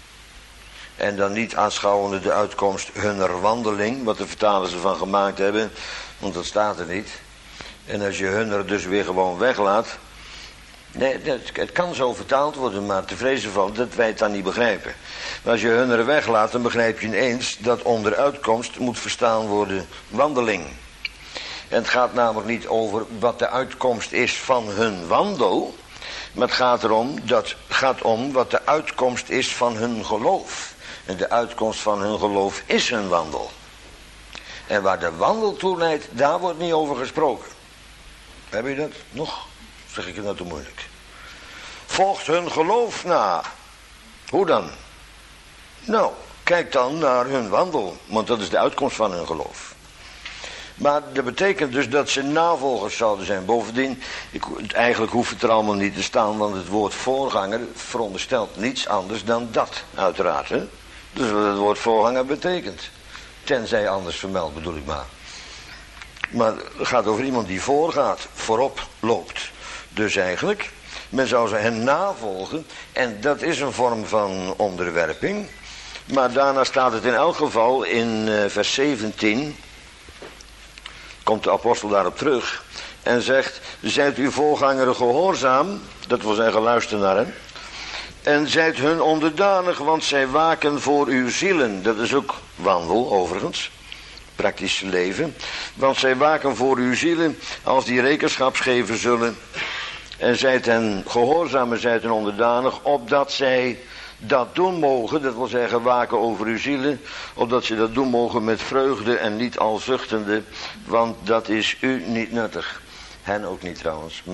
En dan niet aanschouwende de uitkomst hunner wandeling, wat de vertalers ervan gemaakt hebben, want dat staat er niet. En als je hunner dus weer gewoon weglaat, nee, het kan zo vertaald worden, maar te vrezen van dat wij het dan niet begrijpen. Maar als je hunner weglaat, dan begrijp je ineens dat onder uitkomst moet verstaan worden wandeling. En het gaat namelijk niet over wat de uitkomst is van hun wandel, maar het gaat om wat de uitkomst is van hun geloof. En de uitkomst van hun geloof is hun wandel. En waar de wandel toe leidt, daar wordt niet over gesproken. Heb je dat nog? Zeg ik het nou te moeilijk? Volgt hun geloof na. Hoe dan? Nou, kijk dan naar hun wandel, want dat is de uitkomst van hun geloof. Maar dat betekent dus dat ze navolgers zouden zijn. Bovendien, eigenlijk hoeft het er allemaal niet te staan, want het woord voorganger veronderstelt niets anders dan dat, uiteraard. Hè? Dus wat het woord voorganger betekent. Tenzij anders vermeld, bedoel ik maar. Maar het gaat over iemand die voorgaat, voorop loopt. Dus eigenlijk, men zou ze hen navolgen. En dat is een vorm van onderwerping. Maar daarna staat het in elk geval in vers 17. Komt de apostel daarop terug. En zegt, zijt uw voorgangeren gehoorzaam. Dat wil zeggen, luister naar hen. En zijt hun onderdanig, want zij waken voor uw zielen. Dat is ook wandel, overigens. Praktisch leven. Want zij waken voor uw zielen, als die rekenschap geven zullen. En zijt hen gehoorzaam en zijt hen onderdanig, opdat zij dat doen mogen. Dat wil zeggen, waken over uw zielen. Opdat ze dat doen mogen met vreugde en niet al zuchtende. Want dat is u niet nuttig. Hen ook niet trouwens,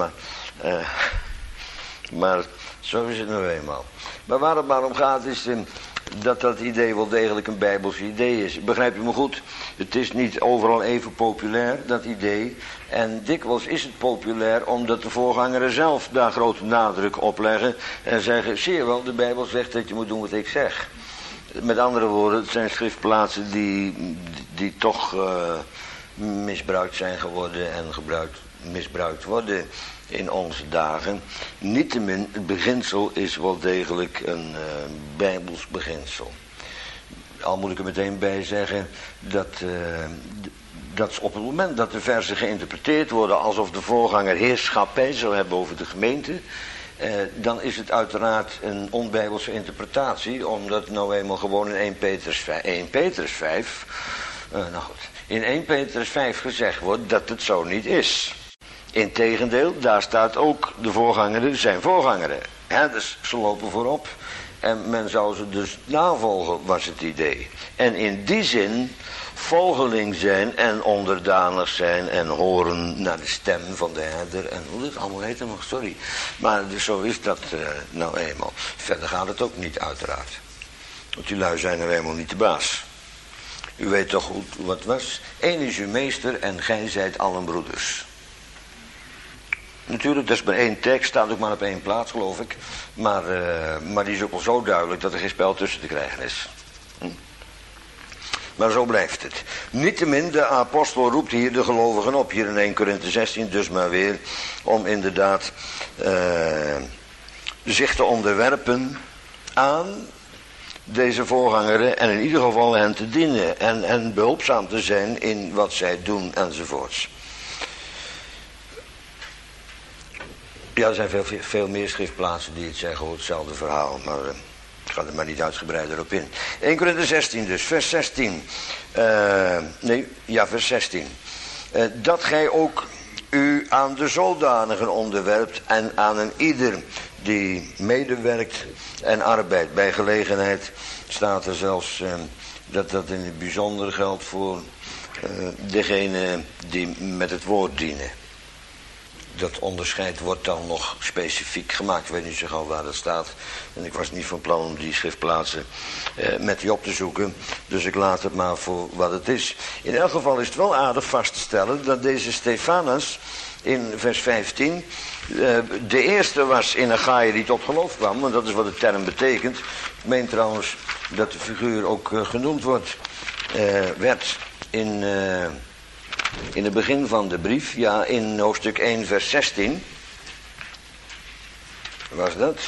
maar zo is het nou eenmaal. Maar waar het maar om gaat is dat idee wel degelijk een Bijbels idee is. Begrijp je me goed? Het is niet overal even populair, dat idee. En dikwijls is het populair omdat de voorgangeren zelf daar grote nadruk op leggen. En zeggen, zie je wel, de Bijbel zegt dat je moet doen wat ik zeg. Met andere woorden, het zijn schriftplaatsen die toch misbruikt zijn geworden en misbruikt worden in onze dagen. Niettemin, het beginsel is wel degelijk een Bijbels beginsel. Al moet ik er meteen bij zeggen dat op het moment dat de versen geïnterpreteerd worden alsof de voorganger heerschappij zou hebben over de gemeente, dan is het uiteraard een onbijbelse interpretatie, omdat nou eenmaal gewoon in 1 Petrus 5, nou goed, in 1 Petrus 5 gezegd wordt dat het zo niet is. Integendeel, daar staat ook de voorgangeren zijn voorgangeren. Dus ze lopen voorop en men zou ze dus navolgen, was het idee. En in die zin volgeling zijn en onderdanig zijn en horen naar de stem van de herder. En hoe dit allemaal heet nog, sorry. Maar dus zo is dat nou eenmaal. Verder gaat het ook niet, uiteraard. Want die lui zijn er helemaal niet de baas. U weet toch goed wat het was? Eén is uw meester en gij zijt allen broeders. Natuurlijk, dat is maar 1 tekst, staat ook maar op 1 plaats, geloof ik. Maar die is ook wel zo duidelijk dat er geen spel tussen te krijgen is. Maar zo blijft het. Niettemin, de apostel roept hier de gelovigen op. Hier in 1 Korinthe 16 dus maar weer. Om inderdaad zich te onderwerpen aan deze voorgangeren. En in ieder geval hen te dienen. En behulpzaam te zijn in wat zij doen enzovoorts. Ja, er zijn veel meer schriftplaatsen die het zeggen, hoor, hetzelfde verhaal. Maar ik ga er maar niet uitgebreider op in. 1 Korinthe 16 dus, vers 16. Vers 16. Dat gij ook u aan de zodanigen onderwerpt en aan een ieder die medewerkt en arbeidt. Bij gelegenheid staat er zelfs dat dat in het bijzonder geldt voor degene die met het woord dienen. Dat onderscheid wordt dan nog specifiek gemaakt. Ik weet niet zo gauw waar dat staat. En ik was niet van plan om die schriftplaatsen met die op te zoeken. Dus ik laat het maar voor wat het is. In elk geval is het wel aardig vast te stellen dat deze Stefanus in vers 15 De eerste was in Achaïe die tot geloof kwam, want dat is wat de term betekent. Ik meen trouwens dat de figuur ook genoemd werd in het begin van de brief. Ja, in hoofdstuk 1 vers 16 was dat.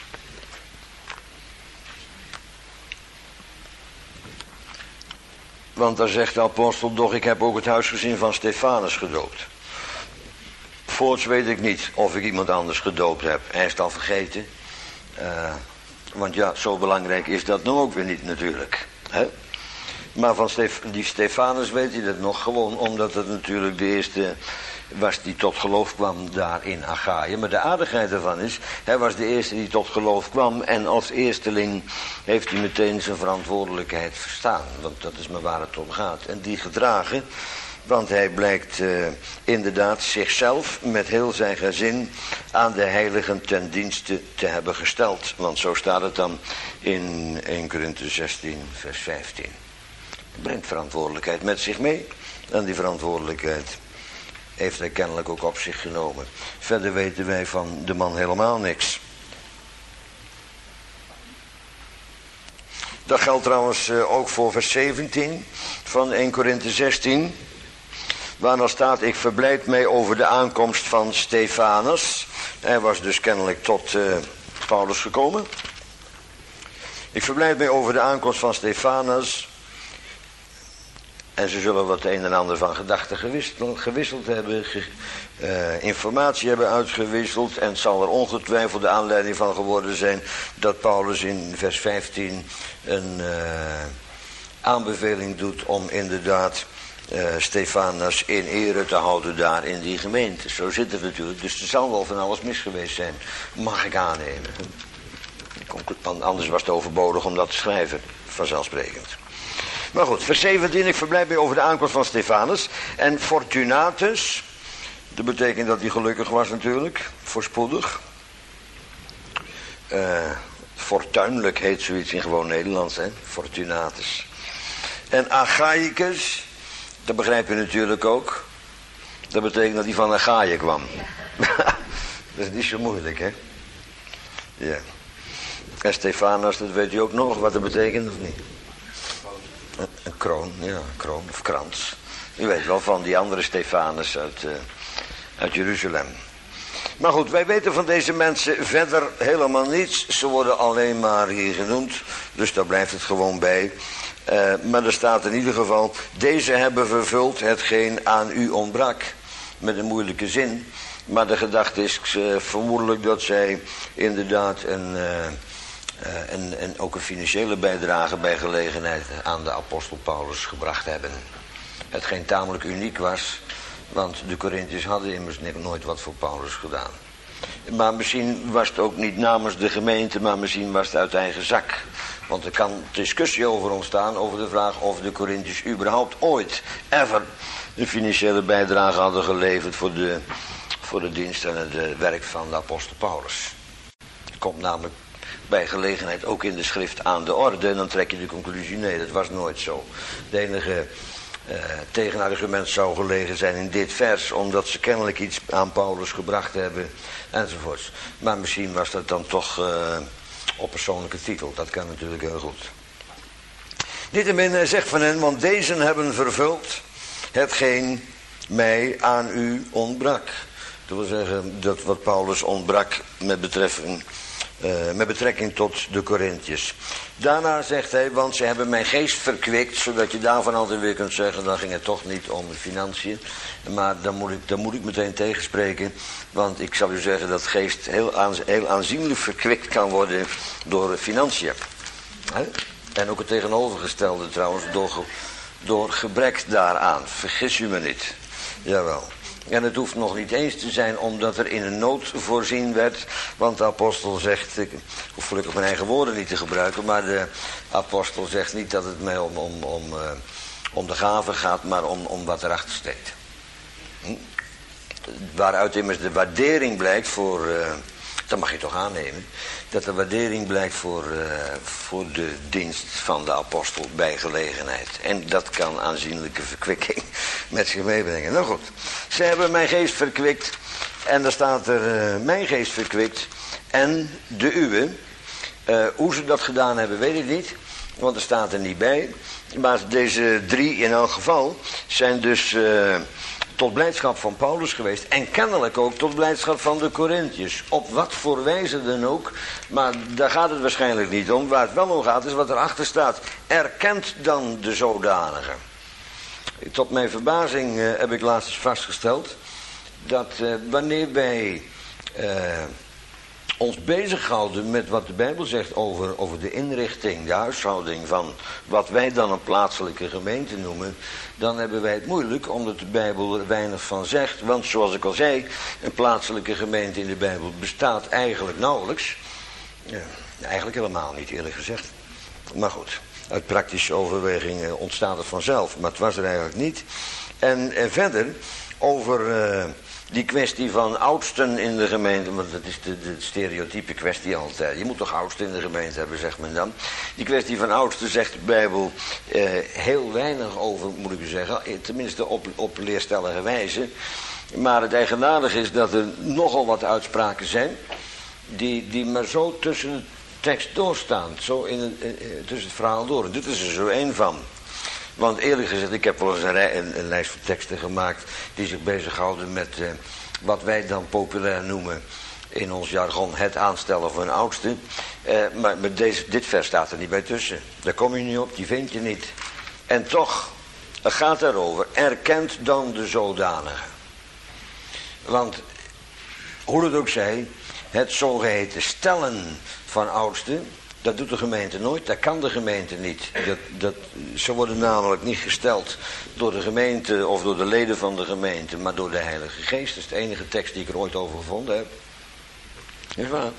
Want daar zegt de apostel, doch ik heb ook het huisgezin van Stefanus gedoopt. Voorts weet ik niet of ik iemand anders gedoopt heb. Hij is het al vergeten. Want ja, zo belangrijk is dat nou ook weer niet natuurlijk. Hè? Maar van die Stefanus weet hij dat nog gewoon, omdat het natuurlijk de eerste was die tot geloof kwam daar in Achaïe. Maar de aardigheid ervan is, hij was de eerste die tot geloof kwam en als eersteling heeft hij meteen zijn verantwoordelijkheid verstaan. Want dat is maar waar het om gaat. En die gedragen, want hij blijkt inderdaad zichzelf met heel zijn gezin aan de heiligen ten dienste te hebben gesteld. Want zo staat het dan in 1 Korinthe 16 vers 15. Hij brengt verantwoordelijkheid met zich mee en die verantwoordelijkheid heeft hij kennelijk ook op zich genomen. Verder weten wij van de man helemaal niks. Dat geldt trouwens ook voor vers 17 van 1 Korinthe 16. Waar dan staat, ik verblijd mij over de aankomst van Stefanus. Hij was dus kennelijk tot Paulus gekomen. Ik verblijd mij over de aankomst van Stefanus. En ze zullen wat een en ander van gedachten gewisseld hebben, informatie hebben uitgewisseld. En het zal er ongetwijfeld de aanleiding van geworden zijn dat Paulus in vers 15 een aanbeveling doet om inderdaad Stefanus in ere te houden daar in die gemeente. Zo zit het natuurlijk, dus er zal wel van alles mis geweest zijn, mag ik aannemen. Anders was het overbodig om dat te schrijven, vanzelfsprekend. Maar goed, vers 17, ik verblijd mij over de aankomst van Stefanus. En Fortunatus, dat betekent dat hij gelukkig was natuurlijk, voorspoedig. Fortuinlijk heet zoiets in gewoon Nederlands, hè, Fortunatus. En Achaicus, dat begrijp je natuurlijk ook. Dat betekent dat hij van Achaïe kwam. Dat is niet zo moeilijk, hè. Ja. En Stefanus, dat weet u ook nog, wat dat betekent, of niet? Een kroon, ja, kroon of krans. U weet wel van die andere Stefanus uit Jeruzalem. Maar goed, wij weten van deze mensen verder helemaal niets. Ze worden alleen maar hier genoemd, dus daar blijft het gewoon bij. Maar er staat in ieder geval, deze hebben vervuld hetgeen aan u ontbrak. Met een moeilijke zin. Maar de gedachte is vermoedelijk dat zij inderdaad en ook een financiële bijdrage bij gelegenheid aan de apostel Paulus gebracht hebben. Hetgeen tamelijk uniek was, want de Korinthiërs hadden immers nooit wat voor Paulus gedaan. Maar misschien was het ook niet namens de gemeente, maar misschien was het uit eigen zak. Want er kan discussie over ontstaan over de vraag of de Korinthiërs überhaupt ooit, ever, een financiële bijdrage hadden geleverd voor de dienst en het werk van de apostel Paulus. Het komt namelijk bij gelegenheid ook in de schrift aan de orde. En dan trek je de conclusie, nee, dat was nooit zo. De enige tegenargument zou gelegen zijn in dit vers, omdat ze kennelijk iets aan Paulus gebracht hebben, enzovoorts. Maar misschien was dat dan toch op persoonlijke titel. Dat kan natuurlijk heel goed. Niettemin zegt van hen, want deze hebben vervuld hetgeen mij aan u ontbrak. Dat wil zeggen, dat wat Paulus ontbrak met betrekking tot de Korinthiërs. Daarna zegt hij, want ze hebben mijn geest verkwikt, zodat je daarvan altijd weer kunt zeggen, dan ging het toch niet om de financiën. Maar dan moet ik meteen tegenspreken, want ik zal u zeggen dat geest heel aanzienlijk verkwikt kan worden door financiën. En ook het tegenovergestelde trouwens, door gebrek daaraan. Vergis u me niet. Jawel. En het hoeft nog niet eens te zijn omdat er in een nood voorzien werd. Want de apostel zegt, ik hoef gelukkig mijn eigen woorden niet te gebruiken, maar de apostel zegt niet dat het mij om de gave gaat, maar om wat erachter steekt. Waaruit immers de waardering blijkt voor, dat mag je toch aannemen, dat de waardering blijkt voor de dienst van de apostel bij gelegenheid. En dat kan aanzienlijke verkwikking met zich meebrengen. Nou goed, ze hebben mijn geest verkwikt, En daar staat er mijn geest verkwikt en de uwe. Hoe ze dat gedaan hebben weet ik niet, want er staat er niet bij. Maar deze 3 in elk geval zijn dus tot blijdschap van Paulus geweest. En kennelijk ook tot blijdschap van de Corinthiërs. Op wat voor wijze dan ook. Maar daar gaat het waarschijnlijk niet om. Waar het wel om gaat is wat erachter staat. Erkent dan de zodanige. Tot mijn verbazing heb ik laatst eens vastgesteld dat wanneer wij ons bezighouden met wat de Bijbel zegt over de inrichting, de huishouding van wat wij dan een plaatselijke gemeente noemen, dan hebben wij het moeilijk omdat de Bijbel er weinig van zegt. Want zoals ik al zei, een plaatselijke gemeente in de Bijbel bestaat eigenlijk nauwelijks. Eigenlijk helemaal niet, eerlijk gezegd. Maar goed, uit praktische overwegingen ontstaat het vanzelf, maar het was er eigenlijk niet. En verder over die kwestie van oudsten in de gemeente, want dat is de stereotype kwestie altijd. Je moet toch oudsten in de gemeente hebben, zegt men dan. Die kwestie van oudsten zegt de Bijbel heel weinig over, moet ik u zeggen. Tenminste op leerstellige wijze. Maar het eigenaardige is dat er nogal wat uitspraken zijn die maar zo tussen de tekst doorstaan. Zo tussen het verhaal door. En dit is er zo één van. Want eerlijk gezegd, ik heb wel eens een lijst van teksten gemaakt die zich bezighouden met wat wij dan populair noemen in ons jargon het aanstellen van een oudste. Maar dit vers staat er niet bij tussen. Daar kom je niet op, die vind je niet. En toch, het gaat daarover, erkent dan de zodanige. Want, hoe het ook zij, het zogeheten stellen van oudsten, dat doet de gemeente nooit, dat kan de gemeente niet. Ze worden namelijk niet gesteld door de gemeente of door de leden van de gemeente, maar door de Heilige Geest. Dat is de enige tekst die ik er ooit over gevonden heb. Is waar.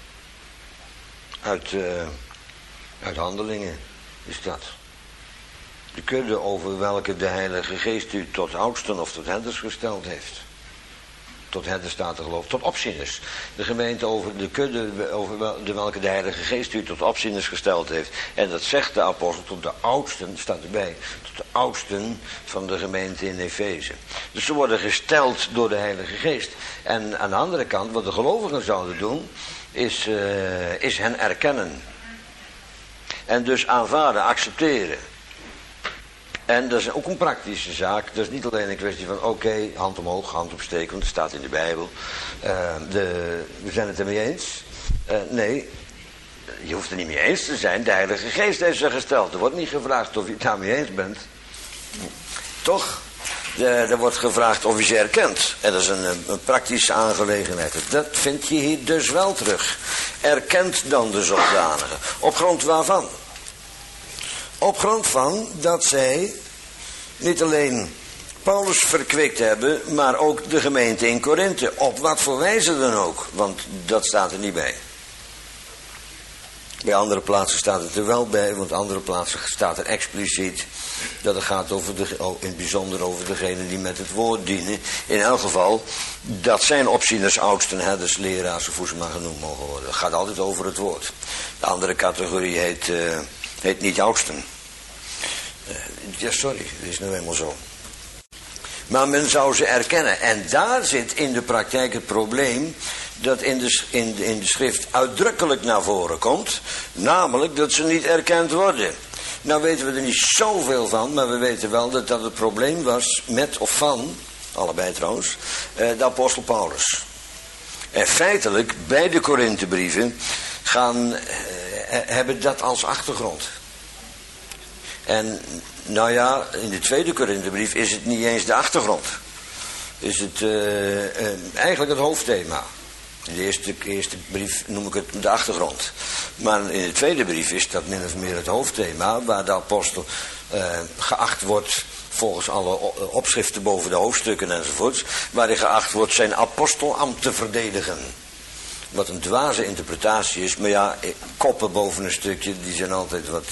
Uit Handelingen is dat. De kudde over welke de Heilige Geest u tot oudsten of tot herders gesteld heeft. Tot herders staat er geloof, tot opzieners. De gemeente over de kudde over welke de Heilige Geest u tot opzieners gesteld heeft. En dat zegt de apostel tot de oudsten, staat erbij, tot de oudsten van de gemeente in Efeze. Dus ze worden gesteld door de Heilige Geest. En aan de andere kant, wat de gelovigen zouden doen, is hen erkennen. En dus aanvaarden, accepteren. En dat is ook een praktische zaak. Dat is niet alleen een kwestie van oké, hand omhoog, hand opsteken, want het staat in de Bijbel. We zijn het ermee eens. Nee, je hoeft het niet mee eens te zijn. De Heilige Geest heeft ze gesteld. Er wordt niet gevraagd of je het daarmee eens bent. Toch? Er wordt gevraagd of je ze erkent. En dat is een praktische aangelegenheid. Dat vind je hier dus wel terug. Erkent dan de zodanige. Op grond waarvan? Op grond van dat zij niet alleen Paulus verkwikt hebben, maar ook de gemeente in Korinthe. Op wat voor wijze dan ook, want dat staat er niet bij. Bij andere plaatsen staat het er wel bij, want andere plaatsen staat er expliciet dat het gaat over in het bijzonder over degenen die met het woord dienen. In elk geval, dat zijn opzieners, oudsten, herders, leraars, of hoe ze maar genoemd mogen worden. Het gaat altijd over het woord. De andere categorie heet niet oudsten. Ja, sorry, dat is nou eenmaal zo. Maar men zou ze erkennen. En daar zit in de praktijk het probleem dat in de schrift uitdrukkelijk naar voren komt. Namelijk dat ze niet erkend worden. Nou weten we er niet zoveel van, maar we weten wel dat dat het probleem was met of van, allebei trouwens, de apostel Paulus. En feitelijk, bij de Korinthebrieven hebben dat als achtergrond. En nou ja, in de tweede Korinthebrief is het niet eens de achtergrond. Is het eigenlijk het hoofdthema. In de eerste brief noem ik het de achtergrond. Maar in de tweede brief is dat min of meer het hoofdthema, waar de apostel geacht wordt, volgens alle opschriften boven de hoofdstukken enzovoorts, waar hij geacht wordt zijn apostelambt te verdedigen. Wat een dwaze interpretatie is, maar ja, koppen boven een stukje, die zijn altijd wat,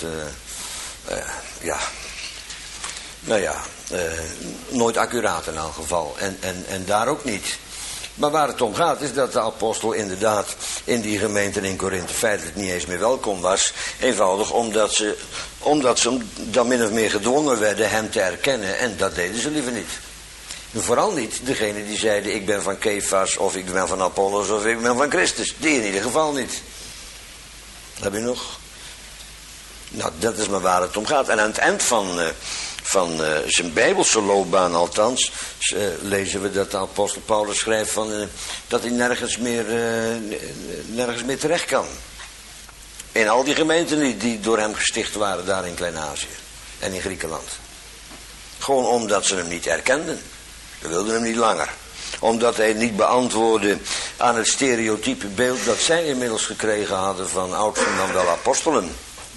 nooit accuraat in elk geval. En daar ook niet. Maar waar het om gaat is dat de apostel inderdaad in die gemeente in Korinthe feitelijk niet eens meer welkom was. Eenvoudig omdat ze dan min of meer gedwongen werden hem te erkennen. En dat deden ze liever niet. Vooral niet degene die zeiden, ik ben van Kefas, of ik ben van Apollos, of ik ben van Christus. Die in ieder geval niet. Heb je nog? Nou, dat is maar waar het om gaat. En aan het eind van zijn bijbelse loopbaan althans, lezen we dat de apostel Paulus schrijft dat hij nergens meer terecht kan. In al die gemeenten die door hem gesticht waren daar in Klein-Azië en in Griekenland. Gewoon omdat ze hem niet erkenden. Ze wilden hem niet langer. Omdat hij niet beantwoordde aan het stereotype beeld dat zij inmiddels gekregen hadden van oudsten dan wel apostelen.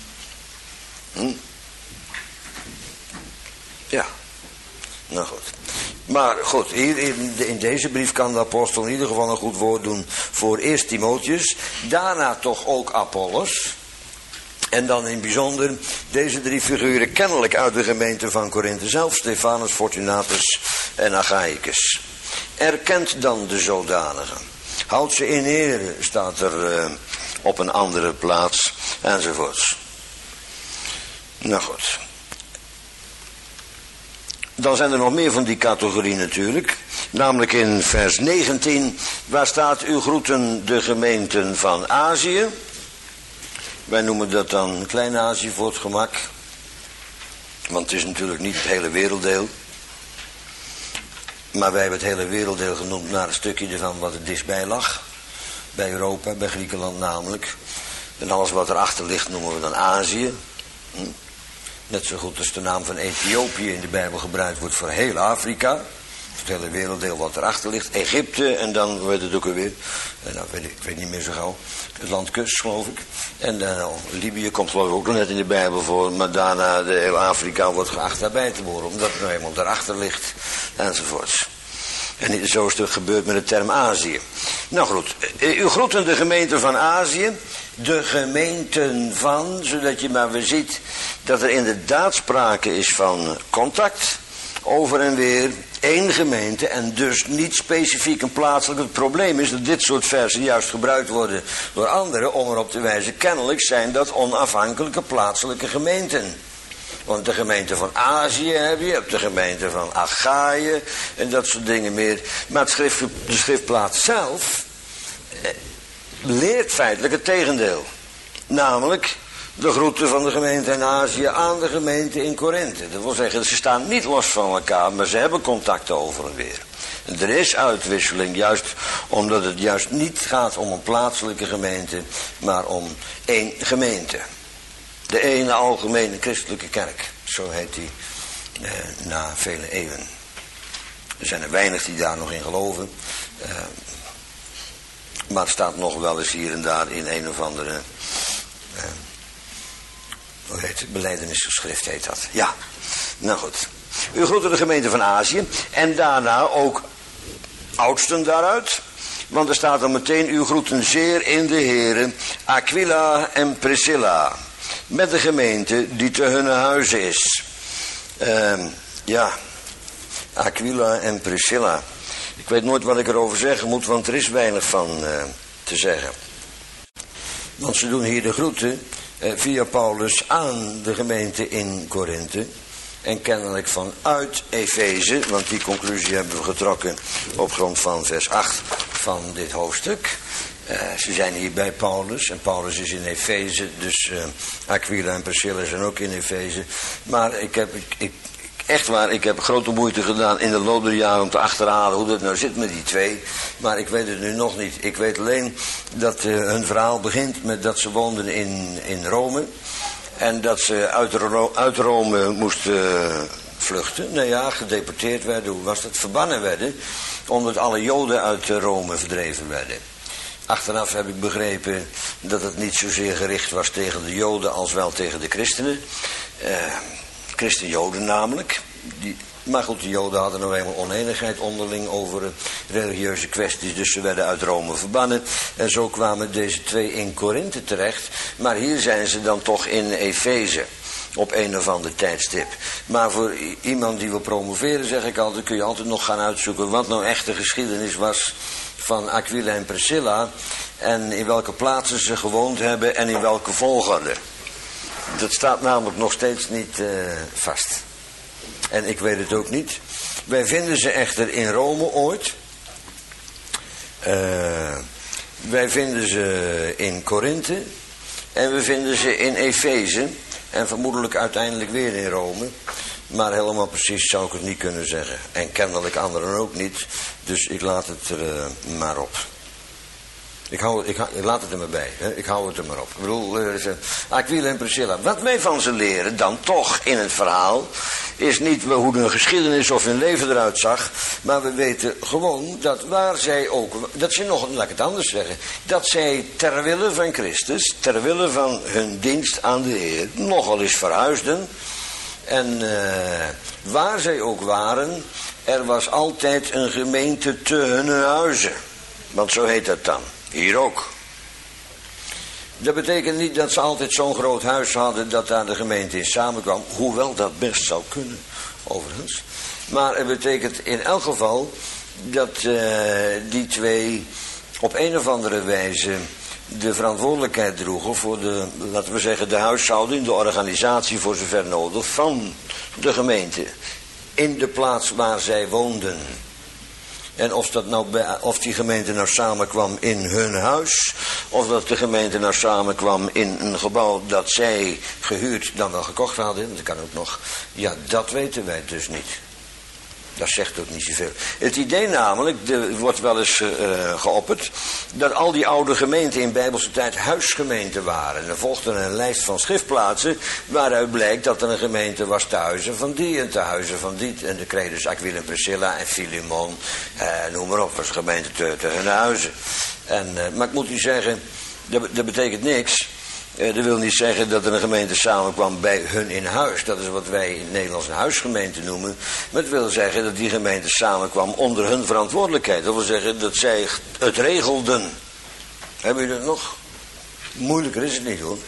Ja, nou goed. Maar goed, hier in deze brief kan de apostel in ieder geval een goed woord doen voor eerst Timotheus, daarna toch ook Apollos. En dan in bijzonder deze 3 figuren kennelijk uit de gemeente van Korinthe zelf, Stefanus, Fortunatus en Achaicus. Erkent dan de zodanigen. Houdt ze in ere, staat er op een andere plaats, enzovoorts. Nou goed. Dan zijn er nog meer van die categorie natuurlijk. Namelijk in vers 19, waar staat: u groeten de gemeenten van Azië. Wij noemen dat dan Klein-Azië voor het gemak. Want het is natuurlijk niet het hele werelddeel. Maar wij hebben het hele werelddeel genoemd naar een stukje ervan wat er dichtbij lag. Bij Europa, bij Griekenland namelijk. En alles wat erachter ligt noemen we dan Azië. Net zo goed als de naam van Ethiopië in de Bijbel gebruikt wordt voor heel Afrika. Het hele werelddeel wat erachter ligt. Egypte en dan weet het ook alweer. Nou, ik weet niet meer zo gauw. Het land Kust, geloof ik. En Libië komt geloof ik ook nog net in de Bijbel voor. Maar daarna de hele Afrika wordt geacht daarbij te behoren. Omdat het nou eenmaal daarachter ligt. Enzovoorts. En zo is het gebeurd met de term Azië. Nou goed. U groeten de gemeente van Azië. De gemeenten van. Zodat je maar weer ziet dat er inderdaad sprake is van contact. Over en weer. Eén gemeente en dus niet specifiek een plaatselijk. Het probleem is dat dit soort versen juist gebruikt worden door anderen om erop te wijzen. Kennelijk zijn dat onafhankelijke plaatselijke gemeenten. Want de gemeente van Azië heb je hebt de gemeente van Achaïe en dat soort dingen meer. Maar de schriftplaats zelf leert feitelijk het tegendeel. Namelijk de groeten van de gemeente in Azië aan de gemeente in Korinthe. Dat wil zeggen, ze staan niet los van elkaar, maar ze hebben contacten over en weer. En er is uitwisseling, juist omdat het juist niet gaat om een plaatselijke gemeente, maar om één gemeente. De ene algemene christelijke kerk, zo heet die na vele eeuwen. Er zijn er weinig die daar nog in geloven. Maar het staat nog wel eens hier en daar in een of andere... hoe heet het? Belijdenisgeschrift heet dat. Ja, nou goed. U groette de gemeente van Azië. En daarna ook oudsten daaruit. Want er staat dan meteen: u groeten zeer in de Here Aquila en Priscilla. Met de gemeente die te hun huizen is. Ja, Aquila en Priscilla. Ik weet nooit wat ik erover zeggen moet, want er is weinig van te zeggen. Want ze doen hier de groeten via Paulus aan de gemeente in Korinthe. En kennelijk vanuit Efeze, want die conclusie hebben we getrokken op grond van vers 8 van dit hoofdstuk. Ze zijn hier bij Paulus en Paulus is in Efeze, dus Aquila en Priscilla zijn ook in Efeze. Maar ik heb grote moeite gedaan in de loop der jaren om te achterhalen hoe dat nou zit met die twee. Maar ik weet het nu nog niet. Ik weet alleen dat hun verhaal begint met dat ze woonden in Rome. En dat ze uit Rome moesten vluchten. Nou ja, gedeporteerd werden. Hoe was dat? Verbannen werden. Omdat alle Joden uit Rome verdreven werden. Achteraf heb ik begrepen dat het niet zozeer gericht was tegen de Joden als wel tegen de christenen. Christen-Joden namelijk. Maar goed, de Joden hadden nou eenmaal oneenigheid onderling over religieuze kwesties. Dus ze werden uit Rome verbannen. En zo kwamen deze twee in Korinthe terecht. Maar hier zijn ze dan toch in Efeze. Op een of ander tijdstip. Maar voor iemand die wil promoveren, zeg ik altijd, kun je altijd nog gaan uitzoeken wat nou echt de geschiedenis was van Aquila en Priscilla. En in welke plaatsen ze gewoond hebben en in welke volgorde. Dat staat namelijk nog steeds niet vast. En ik weet het ook niet. Wij vinden ze echter in Rome ooit. Wij vinden ze in Korinthe. En we vinden ze in Efeze. En vermoedelijk uiteindelijk weer in Rome. Maar helemaal precies zou ik het niet kunnen zeggen. En kennelijk anderen ook niet. Dus ik laat het er maar op. Ik laat het er maar bij. Hè? Ik hou het er maar op. Ik bedoel, Aquila en Priscilla. Wat wij van ze leren dan toch in het verhaal... is niet hoe hun geschiedenis of hun leven eruit zag... maar we weten gewoon dat waar zij ook... dat ze nog, laat ik het anders zeggen... dat zij ter wille van Christus... ter wille van hun dienst aan de Heer... nogal eens verhuisden... En waar zij ook waren, er was altijd een gemeente te hun huizen. Want zo heet dat dan. Hier ook. Dat betekent niet dat ze altijd zo'n groot huis hadden dat daar de gemeente in samenkwam. Hoewel dat best zou kunnen, overigens. Maar het betekent in elk geval dat die twee op een of andere wijze... de verantwoordelijkheid droegen voor de, laten we zeggen, de huishouding, de organisatie voor zover nodig van de gemeente. In de plaats waar zij woonden. En of die gemeente nou samenkwam in hun huis, of dat de gemeente nou samenkwam in een gebouw dat zij gehuurd dan wel gekocht hadden, dat kan ook nog. Ja, dat weten wij dus niet. Dat zegt ook niet zoveel. Het idee namelijk, wordt wel eens geopperd... dat al die oude gemeenten in Bijbelse tijd huisgemeenten waren. En er volgde een lijst van schriftplaatsen... waaruit blijkt dat er een gemeente was te huizen van die en te huizen van die. En dan kreeg je dus Aquila en Priscilla en Filemon. Noem maar op, was een gemeente te hun huizen. Maar ik moet u zeggen, dat betekent niks... Dat wil niet zeggen dat er een gemeente samenkwam bij hun in huis. Dat is wat wij in het Nederlands een huisgemeente noemen. Maar het wil zeggen dat die gemeente samenkwam onder hun verantwoordelijkheid. Dat wil zeggen dat zij het regelden. Hebben jullie dat nog? Moeilijker is het niet hoor.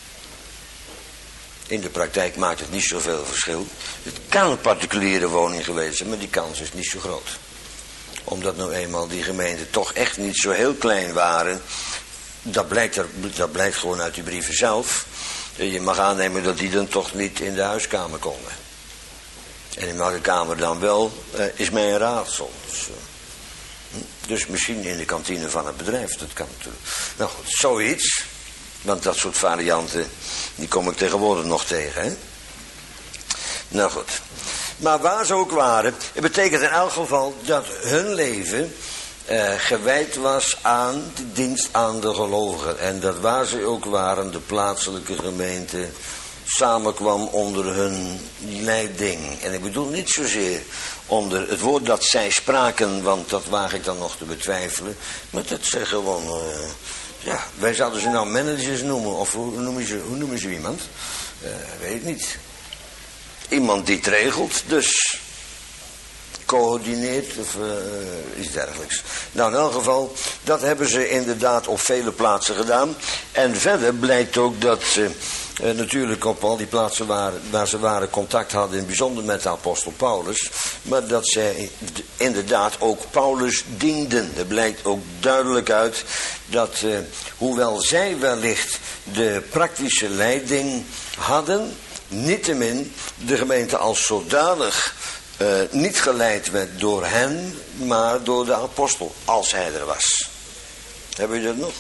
In de praktijk maakt het niet zoveel verschil. Het kan een particuliere woning geweest zijn, maar die kans is niet zo groot. Omdat nou eenmaal die gemeenten toch echt niet zo heel klein waren... Dat blijkt gewoon uit die brieven zelf. Je mag aannemen dat die dan toch niet in de huiskamer konden. En in welke kamer dan wel, is mij een raadsel. Dus misschien in de kantine van het bedrijf, dat kan natuurlijk. Nou goed, zoiets. Want dat soort varianten, die kom ik tegenwoordig nog tegen. Hè? Nou goed. Maar waar ze ook waren, het betekent in elk geval dat hun leven... gewijd was aan de dienst aan de gelovigen. En dat waar ze ook waren, de plaatselijke gemeente samenkwam onder hun leiding. En ik bedoel niet zozeer onder het woord dat zij spraken, want dat waag ik dan nog te betwijfelen. Maar dat ze gewoon, wij zouden ze nou managers noemen, of hoe noemen ze iemand? Weet ik niet. Iemand die het regelt, dus... coördineert of iets dergelijks. Nou, in elk geval, dat hebben ze inderdaad op vele plaatsen gedaan. En verder blijkt ook dat ze natuurlijk op al die plaatsen waar ze waren contact hadden, in het bijzonder met de apostel Paulus. Maar dat zij inderdaad ook Paulus dienden. Er blijkt ook duidelijk uit dat, hoewel zij wellicht de praktische leiding hadden, niettemin de gemeente als zodanig... niet geleid werd door hen, maar door de apostel, als hij er was. Hebben jullie dat nog?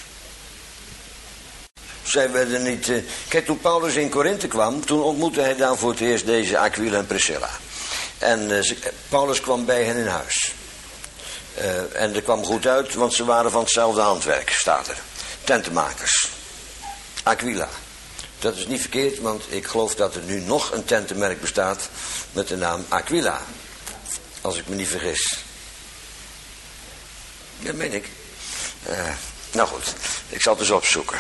Zij werden niet... Kijk, toen Paulus in Korinthe kwam, toen ontmoette hij daar voor het eerst deze Aquila en Priscilla. En Paulus kwam bij hen in huis. En dat kwam goed uit, want ze waren van hetzelfde handwerk, staat er. Tentenmakers. Aquila. Dat is niet verkeerd, want ik geloof dat er nu nog een tentenmerk bestaat met de naam Aquila. Als ik me niet vergis. Dat meen ik. Nou goed, ik zal het eens opzoeken.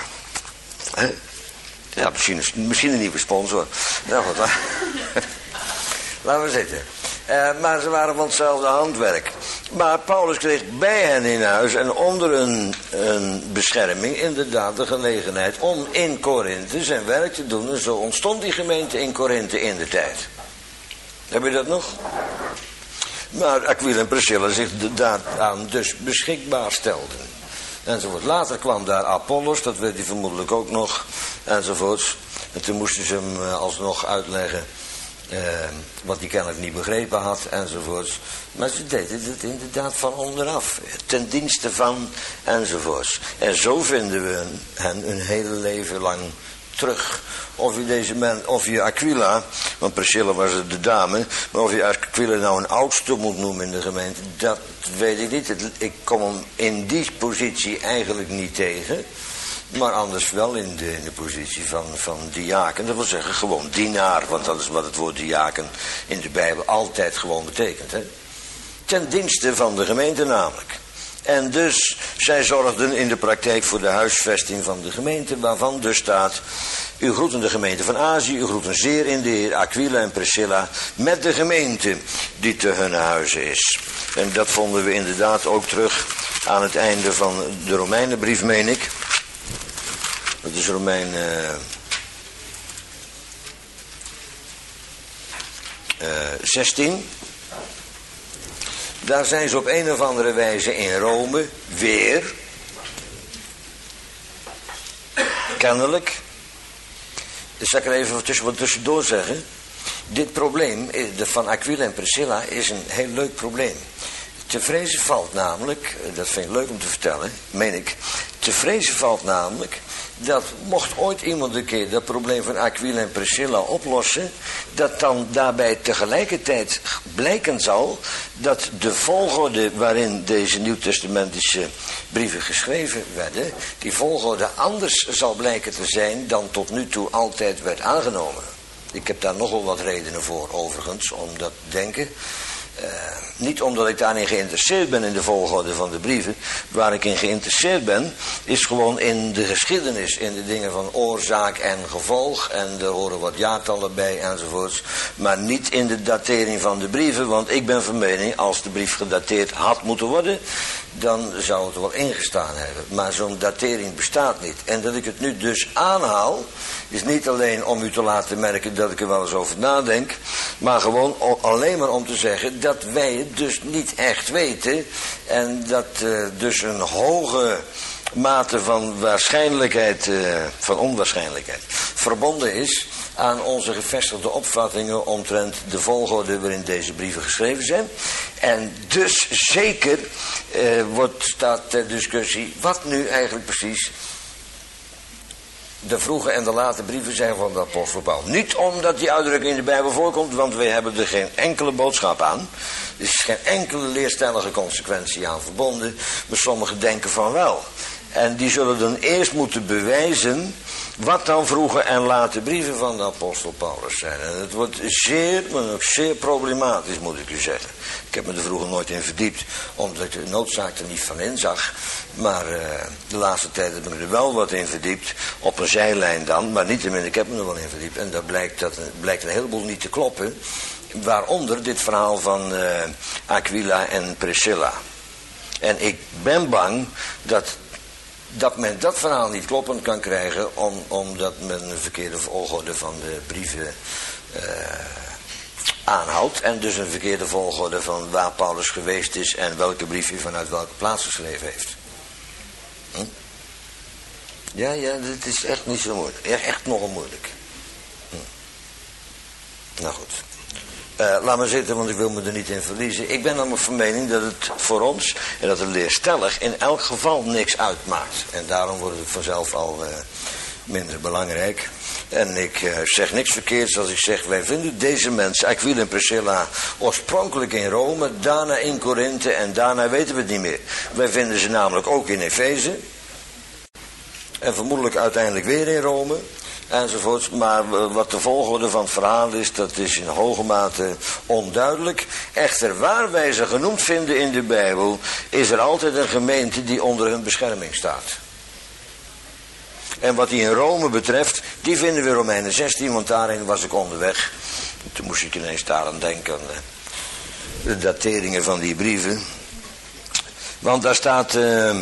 Ja, misschien een nieuwe sponsor. Nou goed, laten we zitten. Maar ze waren van hetzelfde handwerk. Maar Paulus kreeg bij hen in huis en onder een bescherming inderdaad de gelegenheid om in Korinthe zijn werk te doen. En zo ontstond die gemeente in Korinthe in de tijd. Heb je dat nog? Maar Aquila en Priscilla zich daaraan dus beschikbaar stelden. Enzovoort. Later kwam daar Apollos, dat weet hij vermoedelijk ook nog. Enzovoorts. En toen moesten ze hem alsnog uitleggen Wat hij kennelijk niet begrepen had enzovoorts. Maar ze deden het inderdaad van onderaf. Ten dienste van enzovoorts. En zo vinden we hen een hele leven lang terug. Of je Aquila, want Priscilla was de dame, maar of je Aquila nou een oudste moet noemen in de gemeente, dat weet ik niet. Ik kom hem in die positie eigenlijk niet tegen. Maar anders wel in de positie van diaken. Dat wil zeggen gewoon dienaar. Want dat is wat het woord diaken in de Bijbel altijd gewoon betekent. Hè? Ten dienste van de gemeente namelijk. En dus zij zorgden in de praktijk voor de huisvesting van de gemeente. Waarvan dus staat: u groeten de gemeente van Azië. U groeten zeer in de Heer Aquila en Priscilla. Met de gemeente die te hun huizen is. En dat vonden we inderdaad ook terug aan het einde van de Romeinenbrief, meen ik. Dat is Romein 16. Daar zijn ze op een of andere wijze in Rome weer. Kennelijk. Dus zal ik er even wat tussendoor zeggen. Dit probleem van Aquila en Priscilla is een heel leuk probleem. Te vrezen valt namelijk, dat vind ik leuk om te vertellen, meen ik. Te vrezen valt namelijk dat mocht ooit iemand een keer dat probleem van Aquila en Priscilla oplossen, dat dan daarbij tegelijkertijd blijken zal dat de volgorde waarin deze nieuwtestamentische brieven geschreven werden, die volgorde anders zal blijken te zijn dan tot nu toe altijd werd aangenomen. Ik heb daar nogal wat redenen voor overigens om dat te denken. Niet omdat ik daarin geïnteresseerd ben in de volgorde van de brieven. Waar ik in geïnteresseerd ben is gewoon in de geschiedenis. In de dingen van oorzaak en gevolg. En er horen wat jaartallen bij enzovoorts. Maar niet in de datering van de brieven. Want ik ben van mening, als de brief gedateerd had moeten worden, dan zou het er wel ingestaan hebben. Maar zo'n datering bestaat niet. En dat ik het nu dus aanhaal, is niet alleen om u te laten merken dat ik er wel eens over nadenk, maar gewoon alleen maar om te zeggen dat wij het dus niet echt weten. En dat dus een hoge mate van waarschijnlijkheid, van onwaarschijnlijkheid, verbonden is aan onze gevestigde opvattingen omtrent de volgorde waarin deze brieven geschreven zijn. En dus zeker staat ter discussie wat nu eigenlijk precies de vroege en de late brieven zijn van de apostel Paulus. Niet omdat die uitdrukking in de Bijbel voorkomt, want wij hebben er geen enkele boodschap aan. Er is geen enkele leerstellige consequentie aan verbonden, maar sommigen denken van wel. En die zullen dan eerst moeten bewijzen wat dan vroege en late brieven van de apostel Paulus zijn. En het wordt zeer, maar ook zeer problematisch, moet ik u zeggen. Ik heb me er vroeger nooit in verdiept, omdat ik de noodzaak er niet van inzag. Maar de laatste tijd heb ik me er wel wat in verdiept, op een zijlijn dan, maar niettemin, ik heb me er wel in verdiept. En dat blijkt een heleboel niet te kloppen, waaronder dit verhaal van Aquila en Priscilla. En ik ben bang dat men dat verhaal niet kloppend kan krijgen, omdat men een verkeerde volgorde van de brieven aanhoudt. En dus een verkeerde volgorde van waar Paulus geweest is en welke brief hij vanuit welke plaats geschreven heeft. Ja, dit is echt niet zo moeilijk. Echt nogal moeilijk. Nou goed. Laat maar zitten, want ik wil me er niet in verliezen. Ik ben namelijk van mening dat het voor ons, en dat het leerstellig, in elk geval niks uitmaakt. En daarom wordt het vanzelf al minder belangrijk. En ik zeg niks verkeerds als ik zeg, wij vinden deze mensen, Aquila en Priscilla, oorspronkelijk in Rome, daarna in Korinthe en daarna weten we het niet meer. Wij vinden ze namelijk ook in Efeze. En vermoedelijk uiteindelijk weer in Rome. Enzovoorts, maar wat de volgorde van het verhaal is, dat is in hoge mate onduidelijk. Echter, waar wij ze genoemd vinden in de Bijbel, is er altijd een gemeente die onder hun bescherming staat. En wat die in Rome betreft, die vinden we in Romeinen 16, want daarin was ik onderweg. Toen moest ik ineens daar aan denken, aan de dateringen van die brieven. Want daar staat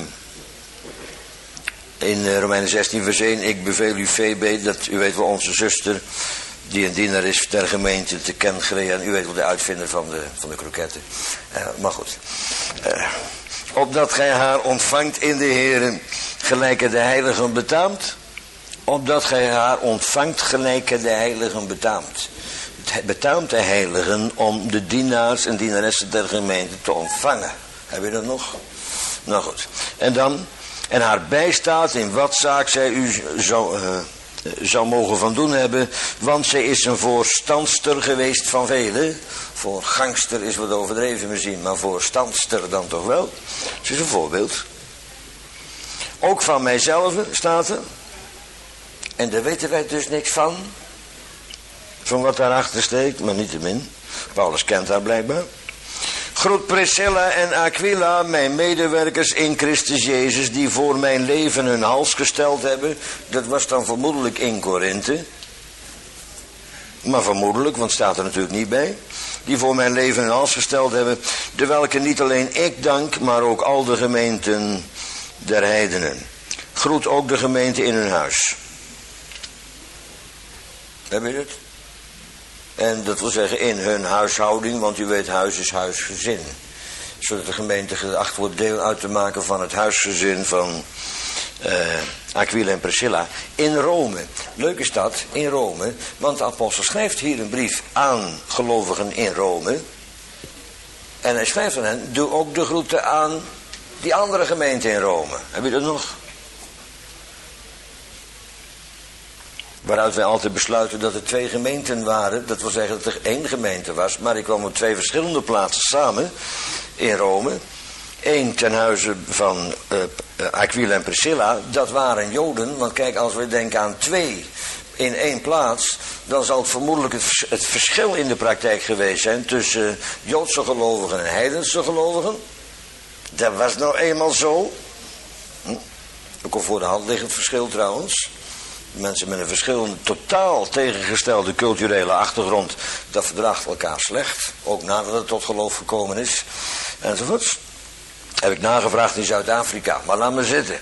in Romeinen 16 vers 1, ik beveel u Febe, dat u weet wel onze zuster, die een dienaar is ter gemeente te Kenkrea, en u weet wel de uitvinder van de kroketten. Maar goed. Opdat gij haar ontvangt in de Heeren, gelijke de heiligen betaamt. Opdat gij haar ontvangt gelijke de heiligen betaamt. betaamt de heiligen om de dienaars en dienaressen der gemeente te ontvangen. Heb je dat nog? Nou goed. En dan, en haar bijstaat in wat zaak zij u zou mogen van doen hebben, want zij is een voorstandster geweest van velen. Voor gangster is wat overdreven misschien, maar voorstandster dan toch wel. Ze is een voorbeeld. Ook van mijzelf staat er. En daar weten wij dus niks van. Van wat daarachter steekt, maar niettemin. Paulus kent haar blijkbaar. Groet Priscilla en Aquila, mijn medewerkers in Christus Jezus, die voor mijn leven hun hals gesteld hebben. Dat was dan vermoedelijk in Korinthe. Maar vermoedelijk, want staat er natuurlijk niet bij. Die voor mijn leven hun hals gesteld hebben. De welke niet alleen ik dank, maar ook al de gemeenten der heidenen. Groet ook de gemeente in hun huis. Heb je het? En dat wil zeggen in hun huishouding, want u weet huis is huisgezin. Zodat de gemeente geacht wordt deel uit te maken van het huisgezin van Aquila en Priscilla. In Rome. Leuk is dat, in Rome. Want de apostel schrijft hier een brief aan gelovigen in Rome. En hij schrijft aan hen, doe ook de groeten aan die andere gemeente in Rome. Heb je dat nog? Waaruit wij altijd besluiten dat er 2 gemeenten waren. Dat wil zeggen dat er 1 gemeente was. Maar die kwam op 2 verschillende plaatsen samen in Rome. 1 ten huize van Aquila en Priscilla. Dat waren Joden. Want kijk, als we denken aan 2 in 1 plaats. Dan zal het vermoedelijk het verschil in de praktijk geweest zijn. Tussen Joodse gelovigen en heidense gelovigen. Dat was nou eenmaal zo. Ook al voor de hand liggend verschil trouwens. Mensen met een verschillende, totaal tegengestelde culturele achtergrond, dat verdraagt elkaar slecht. Ook nadat het tot geloof gekomen is. Enzovoorts. Heb ik nagevraagd in Zuid-Afrika. Maar laat me zitten.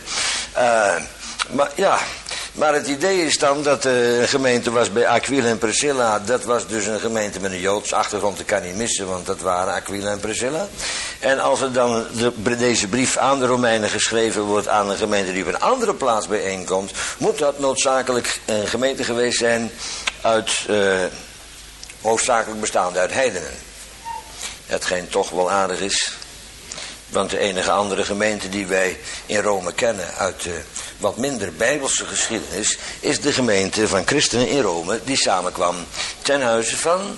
Maar het idee is dan dat de gemeente was bij Aquila en Priscilla. Dat was dus een gemeente met een Joods achtergrond. Dat kan niet missen, want dat waren Aquila en Priscilla. En als er dan deze brief aan de Romeinen geschreven wordt aan een gemeente die op een andere plaats bijeenkomt, moet dat noodzakelijk een gemeente geweest zijn uit, hoofdzakelijk bestaande uit heidenen. Hetgeen toch wel aardig is. Want de enige andere gemeente die wij in Rome kennen uit de wat minder bijbelse geschiedenis is de gemeente van christenen in Rome die samenkwam ten huize van...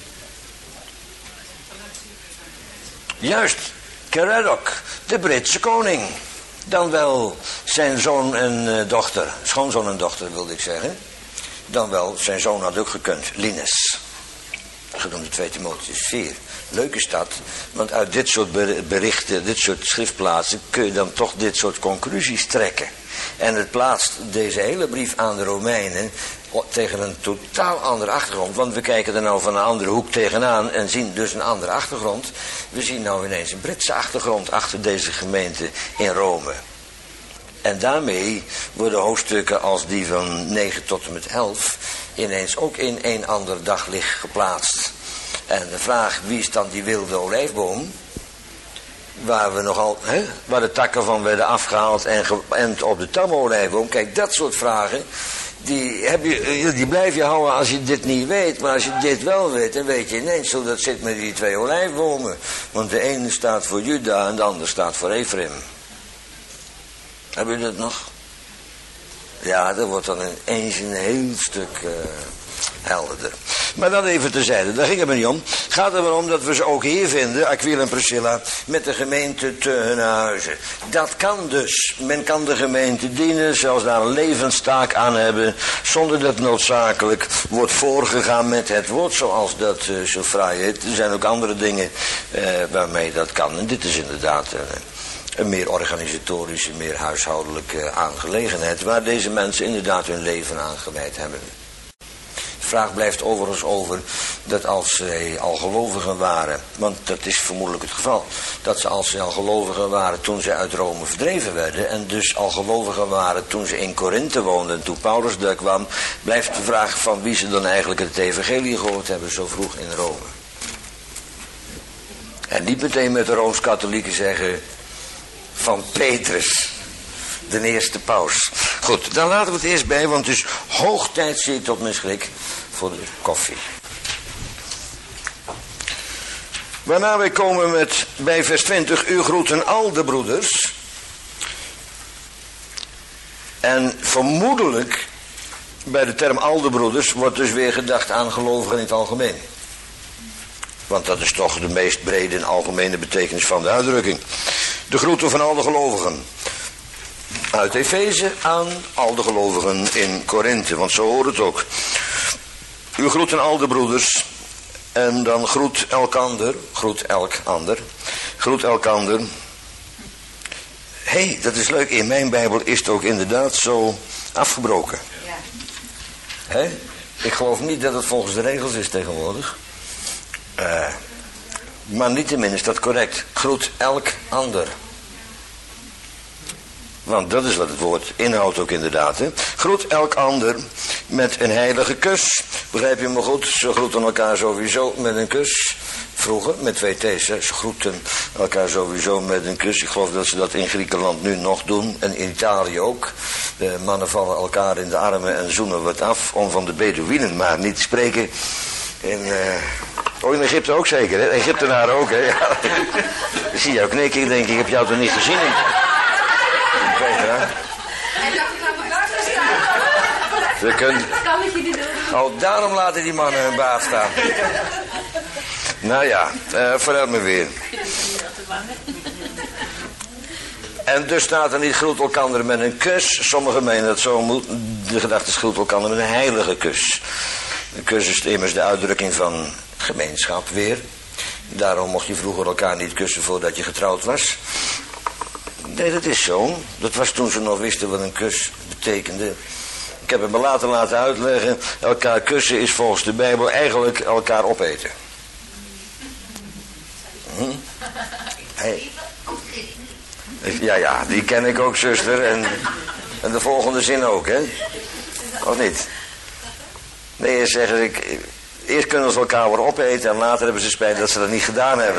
Juist, Caradoc, de Britse koning. Dan wel zijn zoon en dochter, schoonzoon en dochter wilde ik zeggen. Dan wel, zijn zoon had ook gekund, Linus. Genoemd 2 Timotheüs 4. Leuk is dat, want uit dit soort berichten, dit soort schriftplaatsen kun je dan toch dit soort conclusies trekken. En het plaatst deze hele brief aan de Romeinen tegen een totaal andere achtergrond. Want we kijken er nou van een andere hoek tegenaan en zien dus een andere achtergrond. We zien nou ineens een Britse achtergrond achter deze gemeente in Rome. En daarmee worden hoofdstukken als die van 9 tot en met 11 ineens ook in een ander daglicht geplaatst. En de vraag, wie is dan die wilde olijfboom? Waar we nogal, waar de takken van werden afgehaald en geënt op de tamolijfboom. Kijk, dat soort vragen, die blijf je houden als je dit niet weet. Maar als je dit wel weet, dan weet je ineens hoe dat zit met die 2 olijfbomen. Want de ene staat voor Juda en de andere staat voor Ephraim. Heb je dat nog? Ja, dat wordt dan ineens een heel stuk helderder. Maar dat even terzijde, daar ging het me niet om. Het gaat er maar om dat we ze ook hier vinden, Aquila en Priscilla, met de gemeente te hun huizen. Dat kan dus. Men kan de gemeente dienen, zelfs daar een levenstaak aan hebben, zonder dat noodzakelijk wordt voorgegaan met het woord, zoals dat zo fraai heet. Er zijn ook andere dingen waarmee dat kan. En dit is inderdaad een meer organisatorische, meer huishoudelijke aangelegenheid, waar deze mensen inderdaad hun leven aan gewijd hebben. De vraag blijft overigens over dat als zij al gelovigen waren, want dat is vermoedelijk het geval, dat ze als zij al gelovigen waren toen ze uit Rome verdreven werden en dus al gelovigen waren toen ze in Korinthe woonden en toen Paulus daar kwam, blijft de vraag van wie ze dan eigenlijk het evangelie gehoord hebben zo vroeg in Rome. En niet meteen met de Rooms-Katholieken zeggen van Petrus, de eerste paus. Goed, dan laten we het eerst bij, want het is hoog tijd, zie ik tot mijn schrik, voor de koffie. Waarna wij komen bij vers 20. U groeten al de broeders. En vermoedelijk bij de term al de broeders wordt dus weer gedacht aan gelovigen in het algemeen. Want dat is toch de meest brede en algemene betekenis van de uitdrukking. De groeten van al de gelovigen uit Efeze aan al de gelovigen in Korinthe. Want zo hoort het ook. U groeten al de broeders. En dan groet elkander. Groet elk ander. Groet elkander. Hé, dat is leuk. In mijn Bijbel is het ook inderdaad zo afgebroken. Ja. Hé? Ik geloof niet dat het volgens de regels is tegenwoordig. Maar niettemin is dat correct. Groet elk ander. Want dat is wat het woord inhoudt ook inderdaad. Hè? Groet elk ander met een heilige kus. Begrijp je me goed? Ze groeten elkaar sowieso met een kus. Vroeger, met 2 T's. Hè? Ze groeten elkaar sowieso met een kus. Ik geloof dat ze dat in Griekenland nu nog doen. En in Italië ook. De mannen vallen elkaar in de armen en zoenen wat af. Om van de Bedouinen maar niet te spreken. In Egypte ook zeker, hè? Egyptenaren ook, hè? Ja. Ik zie jou knikken. Ik denk, ik heb jou toch niet gezien? Ze kunnen... Oh, daarom laten die mannen hun baas staan. Nou ja, vooruit me weer. En dus staat er niet groet elkander met een kus. Sommigen menen dat zo moet. De gedachte is groet elkander met een heilige kus. Een kus is immers de uitdrukking van gemeenschap weer. Daarom mocht je vroeger elkaar niet kussen voordat je getrouwd was. Nee, dat is zo. Dat was toen ze nog wisten wat een kus betekende. Ik heb het me laten uitleggen. Elkaar kussen is volgens de Bijbel eigenlijk elkaar opeten. Hey. Ja, die ken ik ook, zuster. En de volgende zin ook, hè? Of niet? Nee, eerst zeggen ze... Eerst kunnen ze elkaar weer opeten en later hebben ze spijt dat ze dat niet gedaan hebben.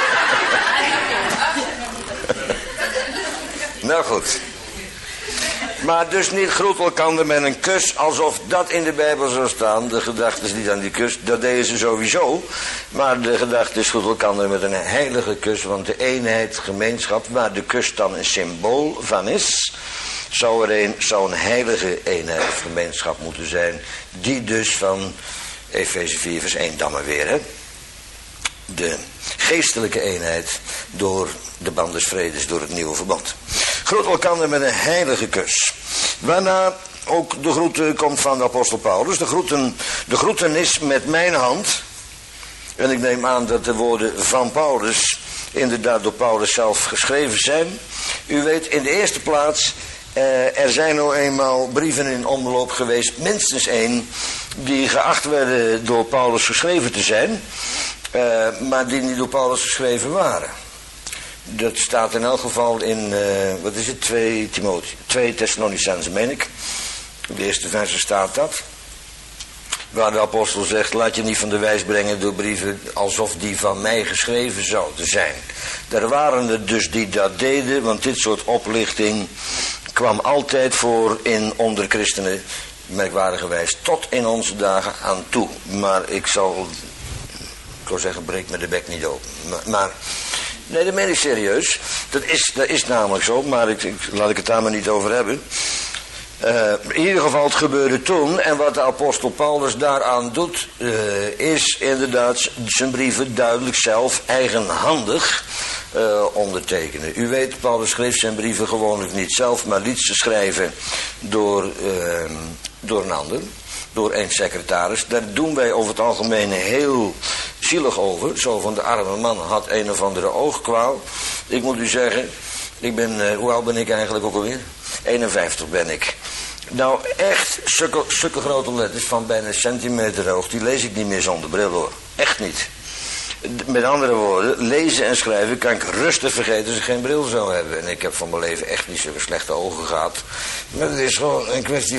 Nou goed. Maar dus niet groet elkander met een kus alsof dat in de Bijbel zou staan. De gedachte is niet aan die kus, dat deden ze sowieso. Maar de gedachte is groet elkander met een heilige kus. Want de eenheid, gemeenschap, waar de kus dan een symbool van is... zou een heilige eenheid of gemeenschap moeten zijn. Die dus van Efeze 4 vers 1 dan maar weer, hè. De geestelijke eenheid door de band des vredes, door het nieuwe verbond. Groet elkander met een heilige kus. Waarna ook de groet komt van de apostel Paulus. De groetenis met mijn hand. En ik neem aan dat de woorden van Paulus inderdaad door Paulus zelf geschreven zijn. U weet, in de eerste plaats, er zijn nou eenmaal brieven in omloop geweest, minstens 1, die geacht werden door Paulus geschreven te zijn, maar die niet door Paulus geschreven waren. Dat staat in elk geval in, 2 Thessalonicenzen, meen ik. In de eerste verse staat dat. Waar de apostel zegt, laat je niet van de wijs brengen door brieven alsof die van mij geschreven zouden zijn. Er waren er dus die dat deden, want dit soort oplichting kwam altijd voor onder christenen, merkwaardigerwijs, tot in onze dagen aan toe. Maar ik wil zeggen, breek me de bek niet open. Maar nee, dat meen ik serieus. Dat is namelijk zo, maar laat ik het daar maar niet over hebben. In ieder geval, het gebeurde toen. En wat de apostel Paulus daaraan doet, is inderdaad zijn brieven duidelijk zelf eigenhandig ondertekenen. U weet, Paulus schreef zijn brieven gewoonlijk niet zelf, maar liet ze schrijven door een ander. Door een secretaris. Daar doen wij over het algemeen heel zielig over. Zo van, de arme man had een of andere oogkwaal. Ik moet u zeggen, hoe oud ben ik eigenlijk ook alweer? 51 ben ik. Nou, echt, zulke grote letters van bijna een centimeter hoog, die lees ik niet meer zonder bril, hoor. Echt niet. Met andere woorden, lezen en schrijven kan ik rustig vergeten als ik geen bril zou hebben. En ik heb van mijn leven echt niet zulke slechte ogen gehad. Maar het is gewoon een kwestie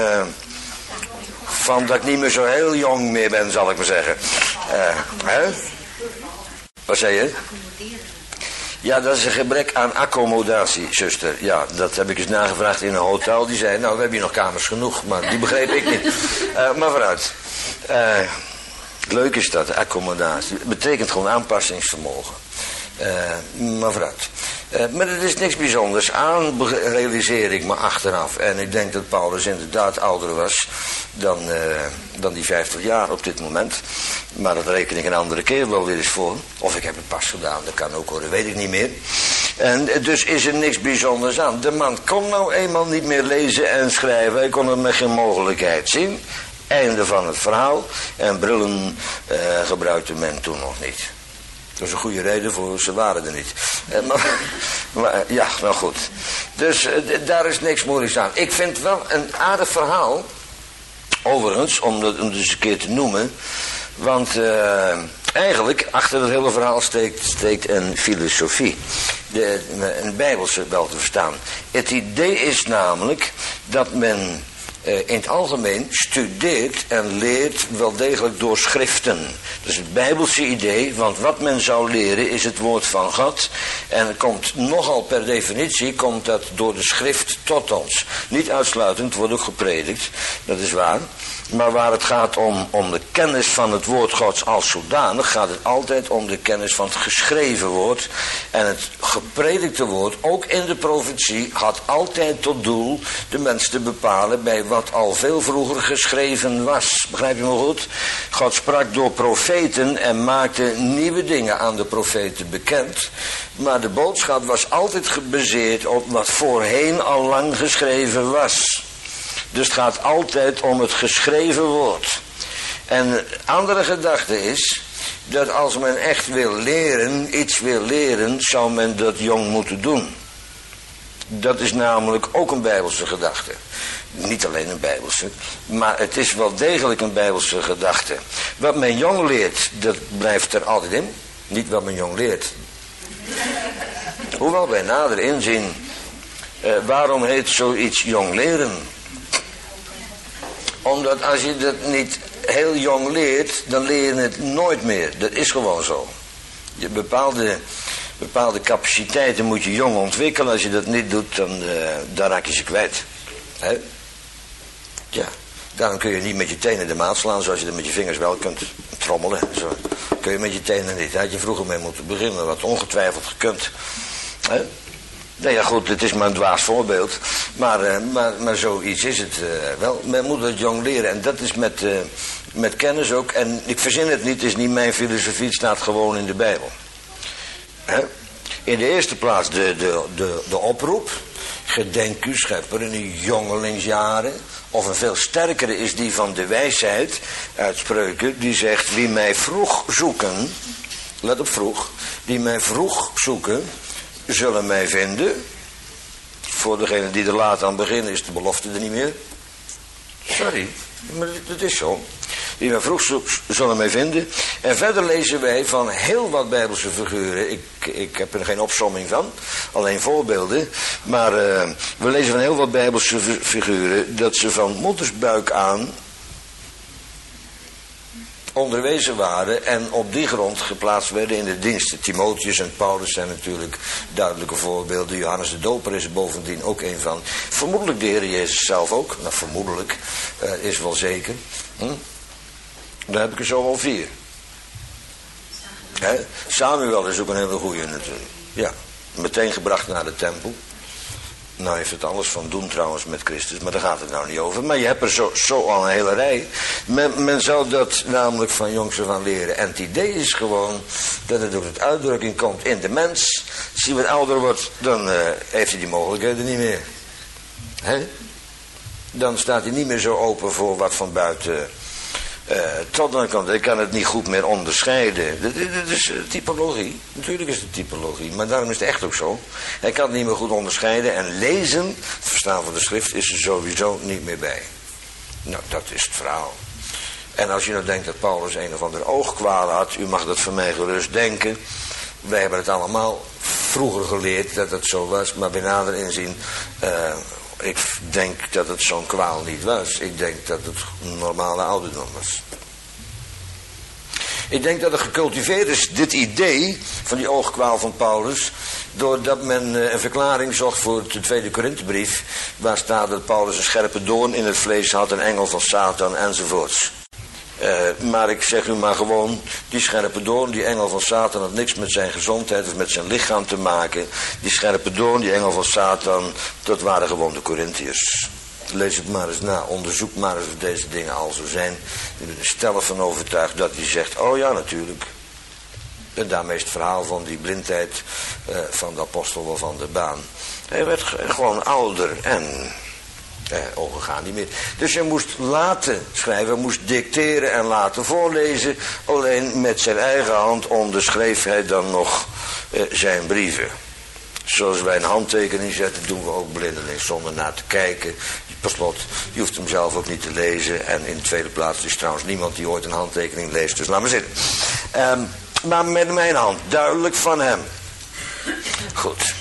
van dat ik niet meer zo heel jong meer ben, zal ik maar zeggen. Hè? Wat zei je? Ja, dat is een gebrek aan accommodatie, zuster. Ja, dat heb ik eens nagevraagd in een hotel. Die zei, nou, we hebben hier nog kamers genoeg. Maar die begreep ik niet. Maar vooruit. Leuk is dat, accommodatie. Het betekent gewoon aanpassingsvermogen. Maar vooruit. Maar er is niks bijzonders aan, realiseer ik me achteraf. En ik denk dat Paulus inderdaad ouder was dan die 50 jaar op dit moment. Maar dat reken ik een andere keer wel weer eens voor. Of ik heb het pas gedaan, dat kan ook hoor, dat weet ik niet meer. En dus is er niks bijzonders aan. De man kon nou eenmaal niet meer lezen en schrijven. Hij kon het met geen mogelijkheid zien. Einde van het verhaal. En brillen gebruikte men toen nog niet. Dat is een goede reden voor, ze waren er niet. Maar ja, nou goed. Dus daar is niks moeilijks aan. Ik vind wel een aardig verhaal. Overigens, om dat eens een keer te noemen. Want eigenlijk, achter het hele verhaal steekt een filosofie. Een bijbelse wel te verstaan. Het idee is namelijk dat men in het algemeen studeert en leert wel degelijk door schriften. Dat is het bijbelse idee, want wat men zou leren is het woord van God. En het komt nogal per definitie, komt dat door de schrift tot ons. Niet uitsluitend, wordt ook gepredikt, dat is waar. Maar waar het gaat om de kennis van het woord Gods als zodanig, gaat het altijd om de kennis van het geschreven woord. En het gepredikte woord, ook in de profetie, had altijd tot doel de mens te bepalen bij wat al veel vroeger geschreven was. Begrijp je me goed? God sprak door profeten en maakte nieuwe dingen aan de profeten bekend. Maar de boodschap was altijd gebaseerd op wat voorheen al lang geschreven was. Dus het gaat altijd om het geschreven woord. En een andere gedachte is dat als men echt wil leren, iets wil leren, zou men dat jong moeten doen. Dat is namelijk ook een bijbelse gedachte. Niet alleen een bijbelse, maar het is wel degelijk een bijbelse gedachte. Wat men jong leert, dat blijft er altijd in. Niet wat men jong leert. Hoewel wij nader inzien, waarom heet zoiets jong leren? Omdat als je dat niet heel jong leert, dan leer je het nooit meer. Dat is gewoon zo. Je bepaalde capaciteiten moet je jong ontwikkelen. Als je dat niet doet, dan raak je ze kwijt. Hè? Ja, daarom kun je niet met je tenen de maat slaan zoals je dat met je vingers wel kunt trommelen. Zo kun je met je tenen niet. Daar had je vroeger mee moeten beginnen, wat ongetwijfeld gekund. Hè? Nou ja goed, het is maar een dwaas voorbeeld. Maar zoiets is het wel. Men moet het jong leren en dat is met kennis ook. En ik verzin het niet, het is niet mijn filosofie, het staat gewoon in de Bijbel. Hè? In de eerste plaats de oproep. Gedenk u schepper in uw jongelingsjaren. Of een veel sterkere is die van de wijsheid uit Spreuken. Die zegt, wie mij vroeg zoeken, let op vroeg, die mij vroeg zoeken, zullen mij vinden. Voor degene die er laat aan beginnen is de belofte er niet meer. Sorry, maar dat is zo. Die mij vroeg zullen mij vinden. En verder lezen wij van heel wat bijbelse figuren. Ik heb er geen opsomming van. Alleen voorbeelden. Maar we lezen van heel wat bijbelse figuren. Dat ze van moedersbuik aan onderwezen waren en op die grond geplaatst werden in de diensten. Timotheus en Paulus zijn natuurlijk duidelijke voorbeelden. Johannes de Doper is er bovendien ook een van. Vermoedelijk de Heer Jezus zelf ook. Nou, vermoedelijk is wel zeker. Dan heb ik er zo al 4. Samuel is ook een hele goeie natuurlijk. Ja, meteen gebracht naar de tempel. Nou heeft het alles van doen trouwens met Christus, maar daar gaat het nou niet over. Maar je hebt er zo al een hele rij. Men zou dat namelijk van jongs af aan leren. En het idee is gewoon dat het door het uitdrukking komt in de mens. Als hij wat ouder wordt, dan heeft hij die mogelijkheden niet meer. Dan staat hij niet meer zo open voor wat van buiten tot dan komt. Hij kan het niet goed meer onderscheiden. Dat is typologie. Natuurlijk is het typologie. Maar daarom is het echt ook zo. Hij kan het niet meer goed onderscheiden. En lezen, het verstaan van de schrift, is er sowieso niet meer bij. Nou, dat is het verhaal. En als je nou denkt dat Paulus een of andere oogkwalen had. U mag dat van mij gerust denken. Wij hebben het allemaal vroeger geleerd dat het zo was. Maar bij nader inzien, ik denk dat het zo'n kwaal niet was. Ik denk dat het een normale ouderdom was. Ik denk dat het gecultiveerd is, dit idee van die oogkwaal van Paulus, doordat men een verklaring zocht voor de tweede Korinthebrief, waar staat dat Paulus een scherpe doorn in het vlees had, een engel van Satan enzovoorts. Maar ik zeg u maar gewoon, die scherpe doorn, die engel van Satan had niks met zijn gezondheid of met zijn lichaam te maken. Die scherpe doorn, die engel van Satan, dat waren gewoon de Korintiërs. Lees het maar eens na, onderzoek maar eens of deze dingen al zo zijn. Ik ben er stellig van overtuigd dat hij zegt, oh ja natuurlijk. En daarmee is het verhaal van die blindheid van de apostel wel van de baan. Hij werd gewoon ouder en ogen gaan niet meer. Dus hij moest laten schrijven, hij moest dicteren en laten voorlezen. Alleen met zijn eigen hand onderschreef hij dan nog zijn brieven. Zoals wij een handtekening zetten, doen we ook blindelings zonder naar te kijken. Per slot, je hoeft hem zelf ook niet te lezen. En in de tweede plaats is trouwens niemand die ooit een handtekening leest, dus laat maar zitten. Maar met mijn hand, duidelijk van hem. Goed.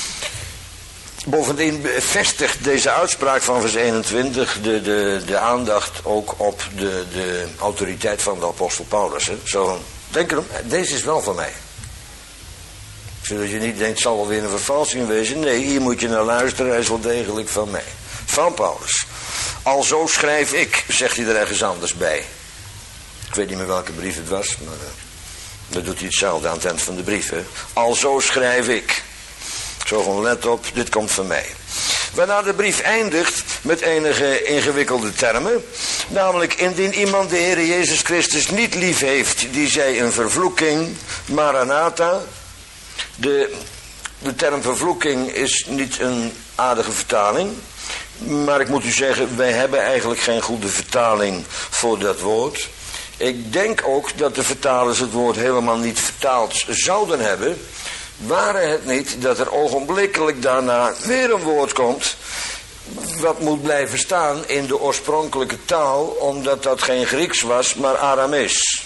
Bovendien vestigt deze uitspraak van vers 21 de aandacht ook op de autoriteit van de apostel Paulus. Hè? Zo, denk erom, deze is wel van mij. Zodat je niet denkt, het zal wel weer een vervalsing wezen. Nee, hier moet je naar luisteren, hij is wel degelijk van mij. Van Paulus. Alzo schrijf ik, zegt hij er ergens anders bij. Ik weet niet meer welke brief het was, maar dat doet hij hetzelfde aan het eind van de brief. Hè? Alzo schrijf ik. Zo van, let op, dit komt van mij. Waarna de brief eindigt met enige ingewikkelde termen. Namelijk, indien iemand de Heer Jezus Christus niet lief heeft, die zij een vervloeking, Maranatha. De term vervloeking is niet een aardige vertaling. Maar ik moet u zeggen, wij hebben eigenlijk geen goede vertaling voor dat woord. Ik denk ook dat de vertalers het woord helemaal niet vertaald zouden hebben. Waren het niet dat er ogenblikkelijk daarna weer een woord komt wat moet blijven staan in de oorspronkelijke taal, omdat dat geen Grieks was, maar Aramees.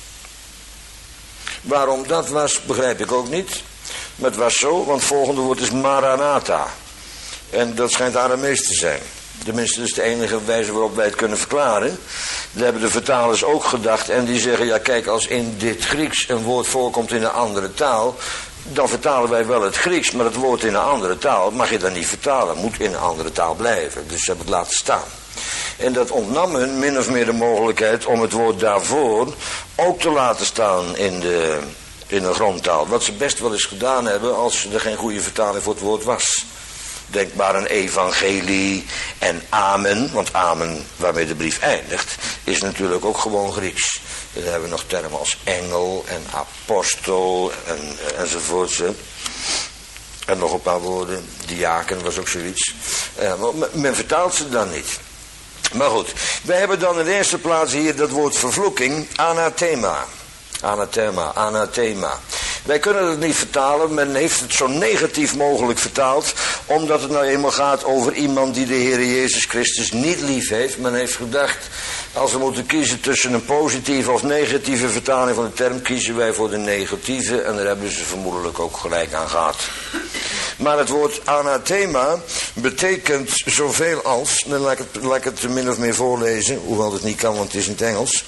Waarom dat was, begrijp ik ook niet. Maar het was zo, want het volgende woord is Maranatha. En dat schijnt Aramees te zijn. Tenminste, dat is de enige wijze waarop wij het kunnen verklaren. Dat hebben de vertalers ook gedacht. En die zeggen, ja kijk, als in dit Grieks een woord voorkomt in een andere taal, dan vertalen wij wel het Grieks, maar het woord in een andere taal mag je dan niet vertalen. Moet in een andere taal blijven. Dus ze hebben het laten staan. En dat ontnam hun min of meer de mogelijkheid om het woord daarvoor ook te laten staan in de grondtaal. Wat ze best wel eens gedaan hebben als er geen goede vertaling voor het woord was. Denk maar aan evangelie en amen. Want amen, waarmee de brief eindigt, is natuurlijk ook gewoon Grieks. Dan hebben we nog termen als engel en apostel enzovoorts. En nog een paar woorden. Diaken was ook zoiets. Maar men vertaalt ze dan niet. Maar goed, wij hebben dan in de eerste plaats hier dat woord vervloeking, anathema. Anathema. Wij kunnen het niet vertalen, men heeft het zo negatief mogelijk vertaald, omdat het nou eenmaal gaat over iemand die de Heer Jezus Christus niet lief heeft. Men heeft gedacht, als we moeten kiezen tussen een positieve of negatieve vertaling van de term, kiezen wij voor de negatieve, en daar hebben ze vermoedelijk ook gelijk aan gehad. Maar het woord anathema betekent zoveel als, dan laat ik het min of meer voorlezen, hoewel het niet kan, want het is in het Engels.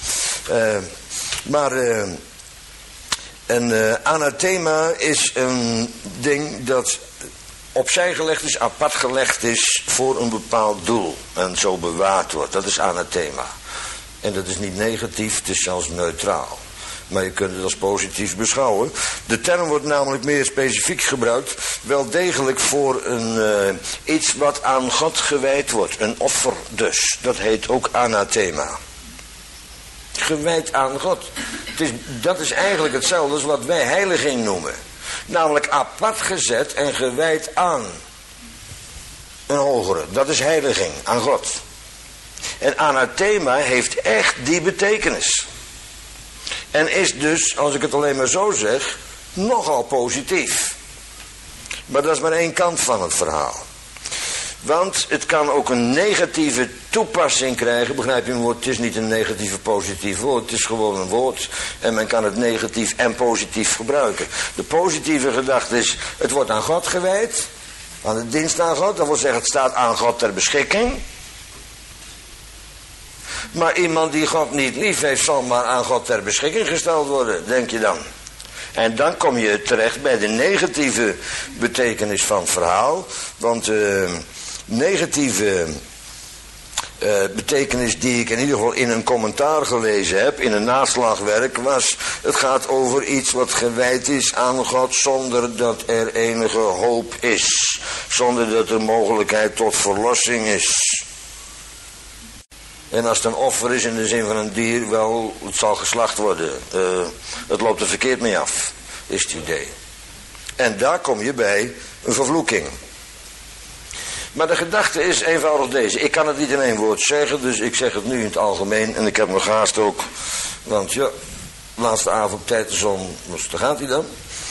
Een anathema is een ding dat opzij gelegd is, apart gelegd is voor een bepaald doel. En zo bewaard wordt. Dat is anathema. En dat is niet negatief, het is zelfs neutraal. Maar je kunt het als positief beschouwen. De term wordt namelijk meer specifiek gebruikt. Wel degelijk voor iets wat aan God gewijd wordt. Een offer dus. Dat heet ook anathema. Gewijd aan God. Dat is eigenlijk hetzelfde als wat wij heiliging noemen. Namelijk apart gezet en gewijd aan een hogere. Dat is heiliging aan God. En anathema heeft echt die betekenis. En is dus, als ik het alleen maar zo zeg, nogal positief. Maar dat is maar één kant van het verhaal. Want het kan ook een negatieve toepassing krijgen. Begrijp je een woord? Het is niet een negatieve positief woord. Het is gewoon een woord. En men kan het negatief en positief gebruiken. De positieve gedachte is, het wordt aan God gewijd. Aan de dienst aan God. Dat wil zeggen, het staat aan God ter beschikking. Maar iemand die God niet lief heeft, zal maar aan God ter beschikking gesteld worden. Denk je dan? En dan kom je terecht bij de negatieve betekenis van het verhaal. Want negatieve betekenis die ik in ieder geval in een commentaar gelezen heb, in een naslagwerk, was: het gaat over iets wat gewijd is aan God zonder dat er enige hoop is. Zonder dat er mogelijkheid tot verlossing is. En als het een offer is in de zin van een dier, wel, het zal geslacht worden. Het loopt er verkeerd mee af, is het idee. En daar kom je bij een vervloeking. Maar de gedachte is eenvoudig deze. Ik kan het niet in één woord zeggen, dus ik zeg het nu in het algemeen. En ik heb me gehaast ook, want ja, laatste avond tijd de zon, dus daar gaat hij dan.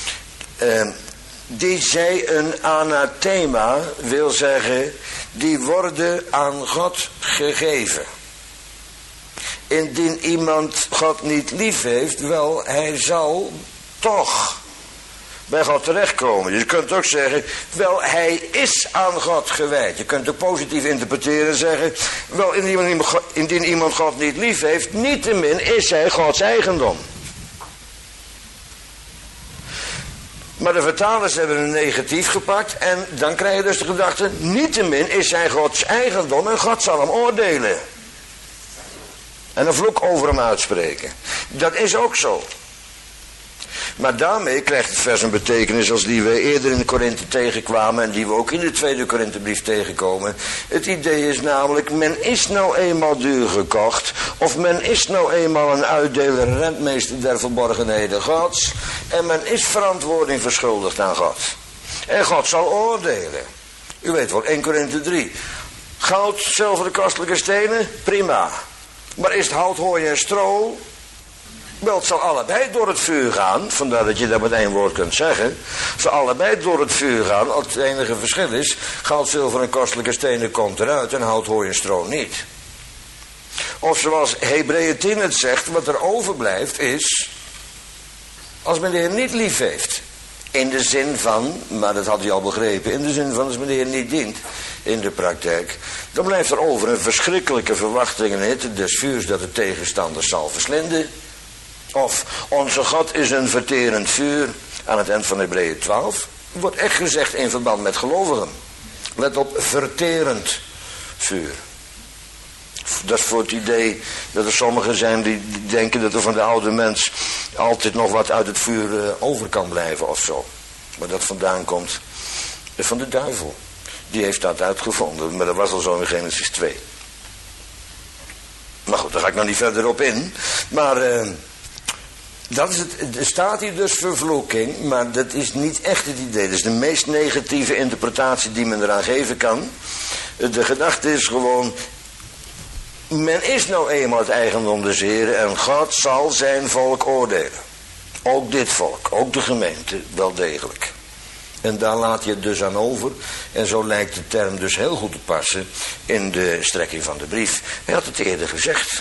Die zei een anathema, wil zeggen, die worden aan God gegeven. Indien iemand God niet lief heeft, wel, hij zal toch bij God terechtkomen. Dus je kunt ook zeggen, wel, hij is aan God gewijd. Je kunt het positief interpreteren en zeggen, wel, indien iemand God niet lief heeft, niettemin is hij Gods eigendom. Maar de vertalers hebben een negatief gepakt en dan krijg je dus de gedachte, niettemin is hij Gods eigendom en God zal hem oordelen. En een vloek over hem uitspreken. Dat is ook zo. Maar daarmee krijgt het vers een betekenis als die we eerder in de Korinthe tegenkwamen en die we ook in de tweede Korinthebrief tegenkomen. Het idee is namelijk, men is nou eenmaal duur gekocht, of men is nou eenmaal een uitdeler en rentmeester der verborgenheden Gods, en men is verantwoording verschuldigd aan God. En God zal oordelen. U weet wel, 1 Korinthe 3. Goud, zilver, kostelijke stenen, prima. Maar is het hout, hooi en stro? Wel, het zal allebei door het vuur gaan. Vandaar dat je dat met één woord kunt zeggen. Het zal allebei door het vuur gaan. Het enige verschil is, goud, zilver en kostelijke stenen komt eruit en hout, hooi en stro niet. Of zoals Hebreeën 10 het zegt, wat er overblijft is, als men de Heer niet lief heeft. In de zin van, maar dat had hij al begrepen, in de zin van als men de Heer niet dient in de praktijk, dan blijft er over een verschrikkelijke verwachting en hitte des vuurs dat de tegenstanders zal verslinden. Of onze God is een verterend vuur, aan het eind van Hebreeën 12, wordt echt gezegd in verband met gelovigen. Let op, verterend vuur. Dat is voor het idee dat er sommigen zijn die denken dat er van de oude mens altijd nog wat uit het vuur over kan blijven of zo. Maar dat vandaan komt van de duivel. Die heeft dat uitgevonden, maar dat was al zo in Genesis 2. Maar goed, daar ga ik nog niet verder op in. Maar dat is het, er staat hier dus vervloeking, maar dat is niet echt het idee. Dat is de meest negatieve interpretatie die men eraan geven kan. De gedachte is gewoon, men is nou eenmaal het eigendom des Heren en God zal zijn volk oordelen. Ook dit volk, ook de gemeente, wel degelijk. En daar laat je het dus aan over. En zo lijkt de term dus heel goed te passen in de strekking van de brief. Hij had het eerder gezegd.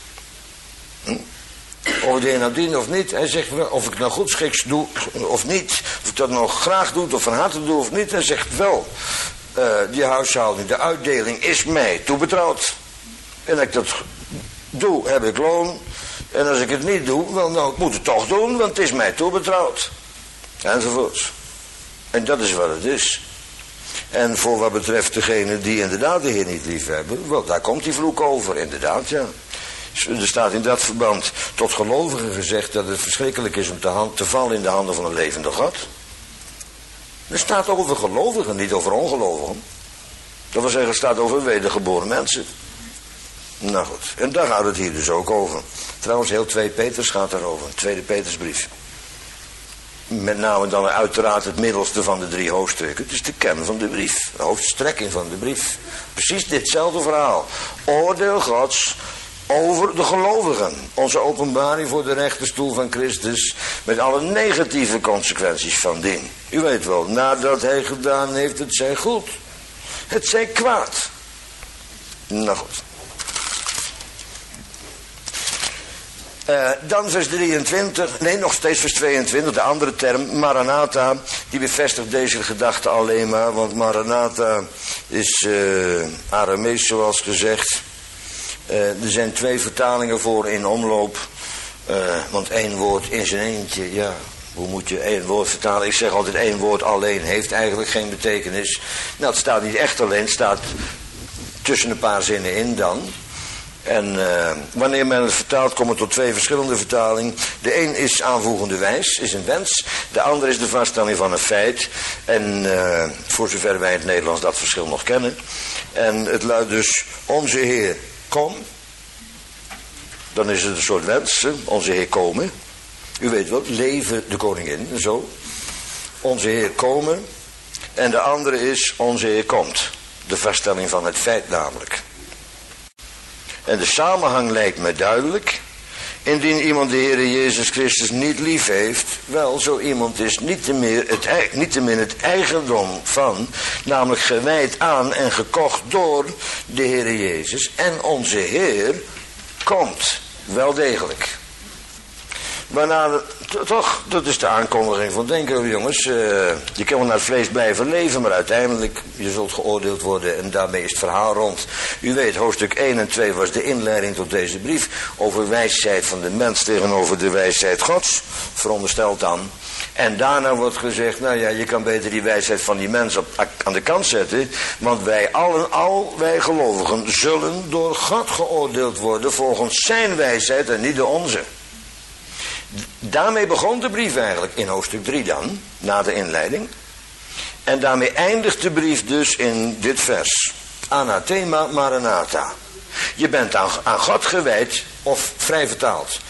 Of het een nou dient of niet. Hij zegt of ik nou goed schiks doe of niet. Of ik dat nou graag doe of van harte doe of niet. Hij zegt wel, die huishouding, de uitdeling is mij toebetrouwd. En als ik dat doe, heb ik loon. En als ik het niet doe, wel nou, ik moet het toch doen, want het is mij toebetrouwd. Enzovoorts. En dat is wat het is. En voor wat betreft degene die inderdaad de Heer niet lief hebben, wel, daar komt die vloek over, inderdaad, ja. Er staat in dat verband tot gelovigen gezegd dat het verschrikkelijk is om te vallen in de handen van een levende God. Er staat over gelovigen, niet over ongelovigen. Dat wil zeggen, het staat over wedergeboren mensen. Nou goed, en daar gaat het hier dus ook over. Trouwens, heel 2 Peters gaat daarover, tweede Petersbrief. Met name dan uiteraard het middelste van de 3 hoofdstukken. Het is de kern van de brief, de hoofdstrekking van de brief. Precies ditzelfde verhaal. Oordeel Gods over de gelovigen. Onze openbaring voor de rechterstoel van Christus, met alle negatieve consequenties van dien. U weet wel, nadat hij gedaan heeft, het zij goed. Het zij kwaad. Nou goed. Dan vers 23, nee nog steeds vers 22, de andere term, Maranatha, die bevestigt deze gedachte alleen maar, want Maranatha is Aramees zoals gezegd. Er zijn 2 vertalingen voor in omloop, want 1 woord in zijn eentje, ja, hoe moet je 1 woord vertalen? Ik zeg altijd 1 woord alleen heeft eigenlijk geen betekenis. Nou, het staat niet echt alleen, het staat tussen een paar zinnen in dan. En wanneer men het vertaalt, komen we tot twee verschillende vertalingen. De een is aanvoegende wijs, is een wens. De ander is de vaststelling van een feit. En voor zover wij in het Nederlands dat verschil nog kennen. En het luidt dus, onze Heer, kom. Dan is het een soort wens, onze Heer komen. U weet wel, leven de koningin, zo. Onze Heer komen. En de andere is, onze Heer komt. De vaststelling van het feit namelijk. En de samenhang lijkt me duidelijk. Indien iemand de Heer Jezus Christus niet lief heeft, wel, zo iemand is niettemin het eigendom van, namelijk gewijd aan en gekocht door de Heer Jezus. En onze Heer komt wel degelijk. Waarna, toch, dat is de aankondiging van denken, jongens. Je kan wel naar het vlees blijven leven, maar uiteindelijk, je zult geoordeeld worden en daarmee is het verhaal rond. U weet, hoofdstuk 1 en 2 was de inleiding tot deze brief over wijsheid van de mens tegenover de wijsheid Gods, verondersteld dan. En daarna wordt gezegd, nou ja, je kan beter die wijsheid van die mens aan de kant zetten, want wij wij gelovigen zullen door God geoordeeld worden volgens zijn wijsheid en niet de onze. Daarmee begon de brief eigenlijk in hoofdstuk 3 dan, na de inleiding. En daarmee eindigt de brief dus in dit vers. Anathema Maranatha. Je bent aan God gewijd, of vrij vertaald.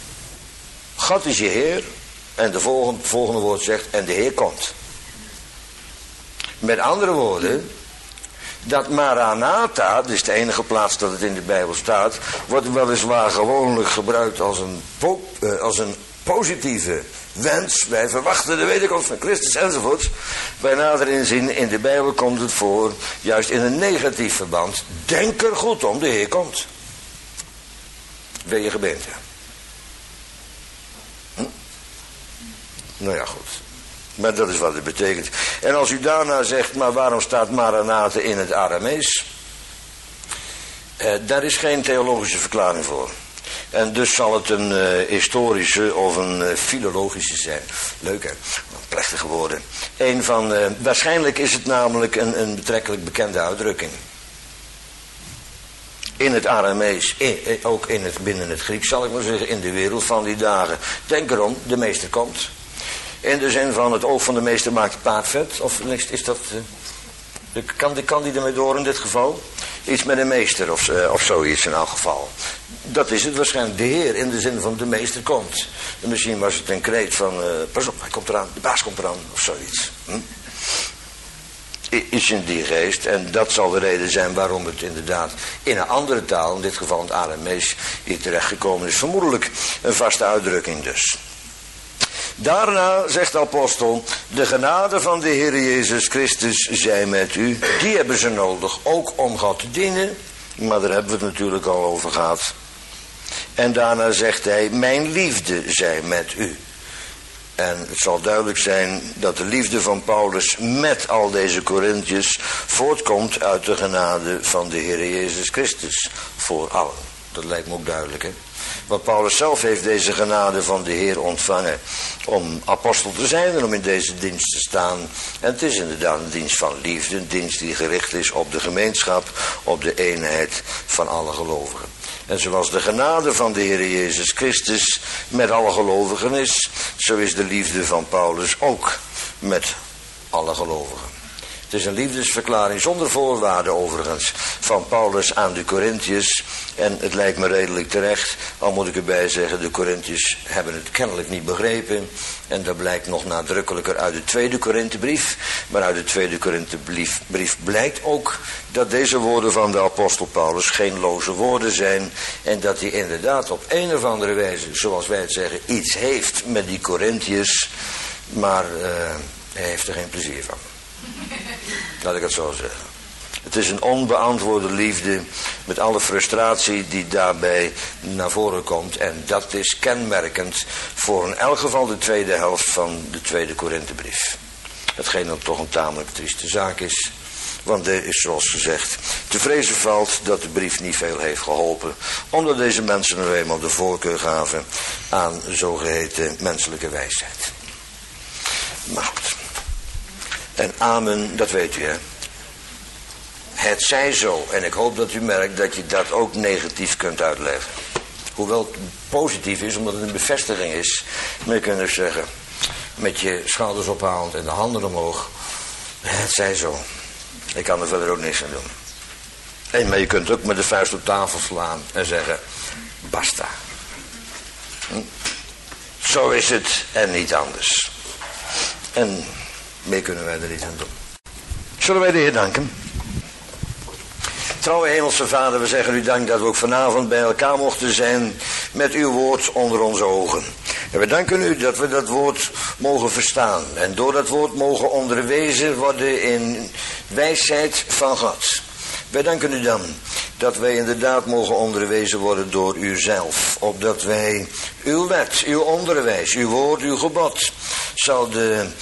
God is je Heer, en de volgende woord zegt, en de Heer komt. Met andere woorden, dat Maranatha, dat is de enige plaats dat het in de Bijbel staat, wordt weliswaar gewoonlijk gebruikt als een positieve wens. Wij verwachten de wederkomst van Christus enzovoort. Bij nader inzien in de Bijbel komt het voor, juist in een negatief verband. Denk er goed om, de Heer komt. Wil je gemeente? Nou ja, goed. Maar dat is wat het betekent. En als u daarna zegt, maar waarom staat Maranatha in het Aramees? Daar is geen theologische verklaring voor. En dus zal het een historische of een filologische zijn. Leuk hè, plechtige woorden. Waarschijnlijk is het namelijk een betrekkelijk bekende uitdrukking. In het Aramees, ook binnen het Grieks zal ik maar zeggen, in de wereld van die dagen. Denk erom, de meester komt. In de zin van het oog van de meester maakt het paard vet. Of is dat... kan die ermee door in dit geval? Iets met een meester of zoiets in elk geval. Dat is het waarschijnlijk. De Heer in de zin van de meester komt. En misschien was het een kreet van... pas op, hij komt eraan. De baas komt eraan. Of zoiets. Iets in die geest. En dat zal de reden zijn waarom het inderdaad in een andere taal, in dit geval in het Aramees, hier terechtgekomen is. Vermoedelijk een vaste uitdrukking dus. Daarna, zegt de apostel, de genade van de Heer Jezus Christus zij met u. Die hebben ze nodig, ook om God te dienen. Maar daar hebben we het natuurlijk al over gehad. En daarna zegt hij, mijn liefde zij met u. En het zal duidelijk zijn dat de liefde van Paulus met al deze Korinthiërs voortkomt uit de genade van de Heer Jezus Christus. Voor allen. Dat lijkt me ook duidelijk, hè. Want Paulus zelf heeft deze genade van de Heer ontvangen om apostel te zijn en om in deze dienst te staan. En het is inderdaad een dienst van liefde, een dienst die gericht is op de gemeenschap, op de eenheid van alle gelovigen. En zoals de genade van de Heer Jezus Christus met alle gelovigen is, zo is de liefde van Paulus ook met alle gelovigen. Het is een liefdesverklaring zonder voorwaarden overigens van Paulus aan de Korinthiërs. En het lijkt me redelijk terecht, al moet ik erbij zeggen, de Korinthiërs hebben het kennelijk niet begrepen. En dat blijkt nog nadrukkelijker uit de tweede Korinthebrief. Maar uit de tweede Korinthebrief blijkt ook dat deze woorden van de apostel Paulus geen loze woorden zijn. En dat hij inderdaad op een of andere wijze, zoals wij het zeggen, iets heeft met die Korinthiërs. Maar hij heeft er geen plezier van. Laat ik het zo zeggen. Het is een onbeantwoorde liefde met alle frustratie die daarbij naar voren komt. En dat is kenmerkend voor in elk geval de tweede helft van de tweede Korinthebrief. Hetgeen dan toch een tamelijk trieste zaak is. Want er is, zoals gezegd, te vrezen valt dat de brief niet veel heeft geholpen. Omdat deze mensen nu eenmaal de voorkeur gaven aan zogeheten menselijke wijsheid. Maar goed. En amen, dat weet u hè. Het zij zo. En ik hoop dat u merkt dat je dat ook negatief kunt uitleggen. Hoewel het positief is, omdat het een bevestiging is. Maar je kunt dus zeggen, met je schouders ophalend en de handen omhoog. Het zij zo. Ik kan er verder ook niks aan doen. Maar je kunt ook met de vuist op tafel slaan en zeggen, basta. Zo is het en niet anders. En meer kunnen wij er niet aan doen. Zullen wij de Heer danken? Trouwe Hemelse Vader, we zeggen u dank dat we ook vanavond bij elkaar mochten zijn met uw woord onder onze ogen. En we danken u dat we dat woord mogen verstaan en door dat woord mogen onderwezen worden in wijsheid van God. Wij danken u dan dat wij inderdaad mogen onderwezen worden door uzelf, opdat wij uw wet, uw onderwijs, uw woord, uw gebod zouden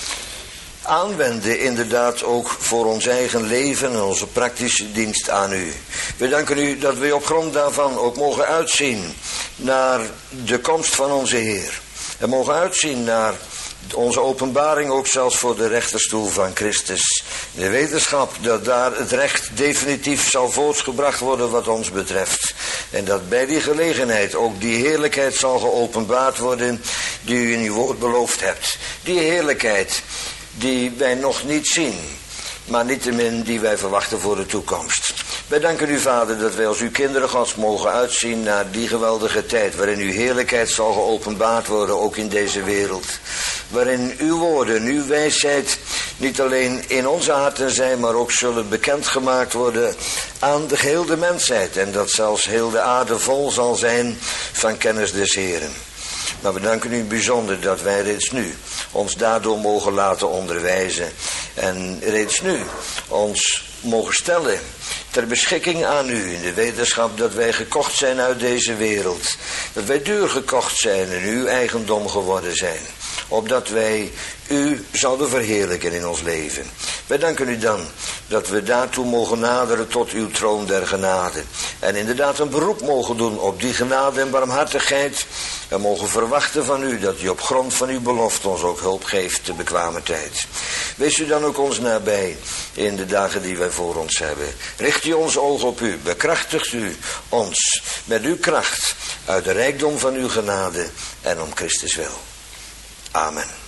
aanwenden inderdaad ook voor ons eigen leven en onze praktische dienst aan u. We danken u dat we op grond daarvan ook mogen uitzien naar de komst van onze Heer. En mogen uitzien naar onze openbaring ook zelfs voor de rechterstoel van Christus. De wetenschap dat daar het recht definitief zal voortgebracht worden wat ons betreft. En dat bij die gelegenheid ook die heerlijkheid zal geopenbaard worden die u in uw woord beloofd hebt. Die heerlijkheid die wij nog niet zien, maar niettemin die wij verwachten voor de toekomst. Wij danken u, Vader, dat wij als uw kinderen Gods mogen uitzien naar die geweldige tijd waarin uw heerlijkheid zal geopenbaard worden, ook in deze wereld. Waarin uw woorden, uw wijsheid niet alleen in onze harten zijn, maar ook zullen bekendgemaakt worden aan de gehele mensheid. En dat zelfs heel de aarde vol zal zijn van kennis des Heeren. Maar we danken u bijzonder dat wij reeds nu ons daardoor mogen laten onderwijzen. En reeds nu ons mogen stellen ter beschikking aan u in de wetenschap dat wij gekocht zijn uit deze wereld. Dat wij duur gekocht zijn en uw eigendom geworden zijn. Opdat wij u zouden verheerlijken in ons leven. Wij danken u dan dat we daartoe mogen naderen tot uw troon der genade. En inderdaad een beroep mogen doen op die genade en barmhartigheid. En mogen verwachten van u dat u op grond van uw belofte ons ook hulp geeft te bekwame tijd. Wees u dan ook ons nabij in de dagen die wij voor ons hebben. Richt u ons oog op u. Bekrachtigt u ons met uw kracht uit de rijkdom van uw genade en om Christus wil. Amen.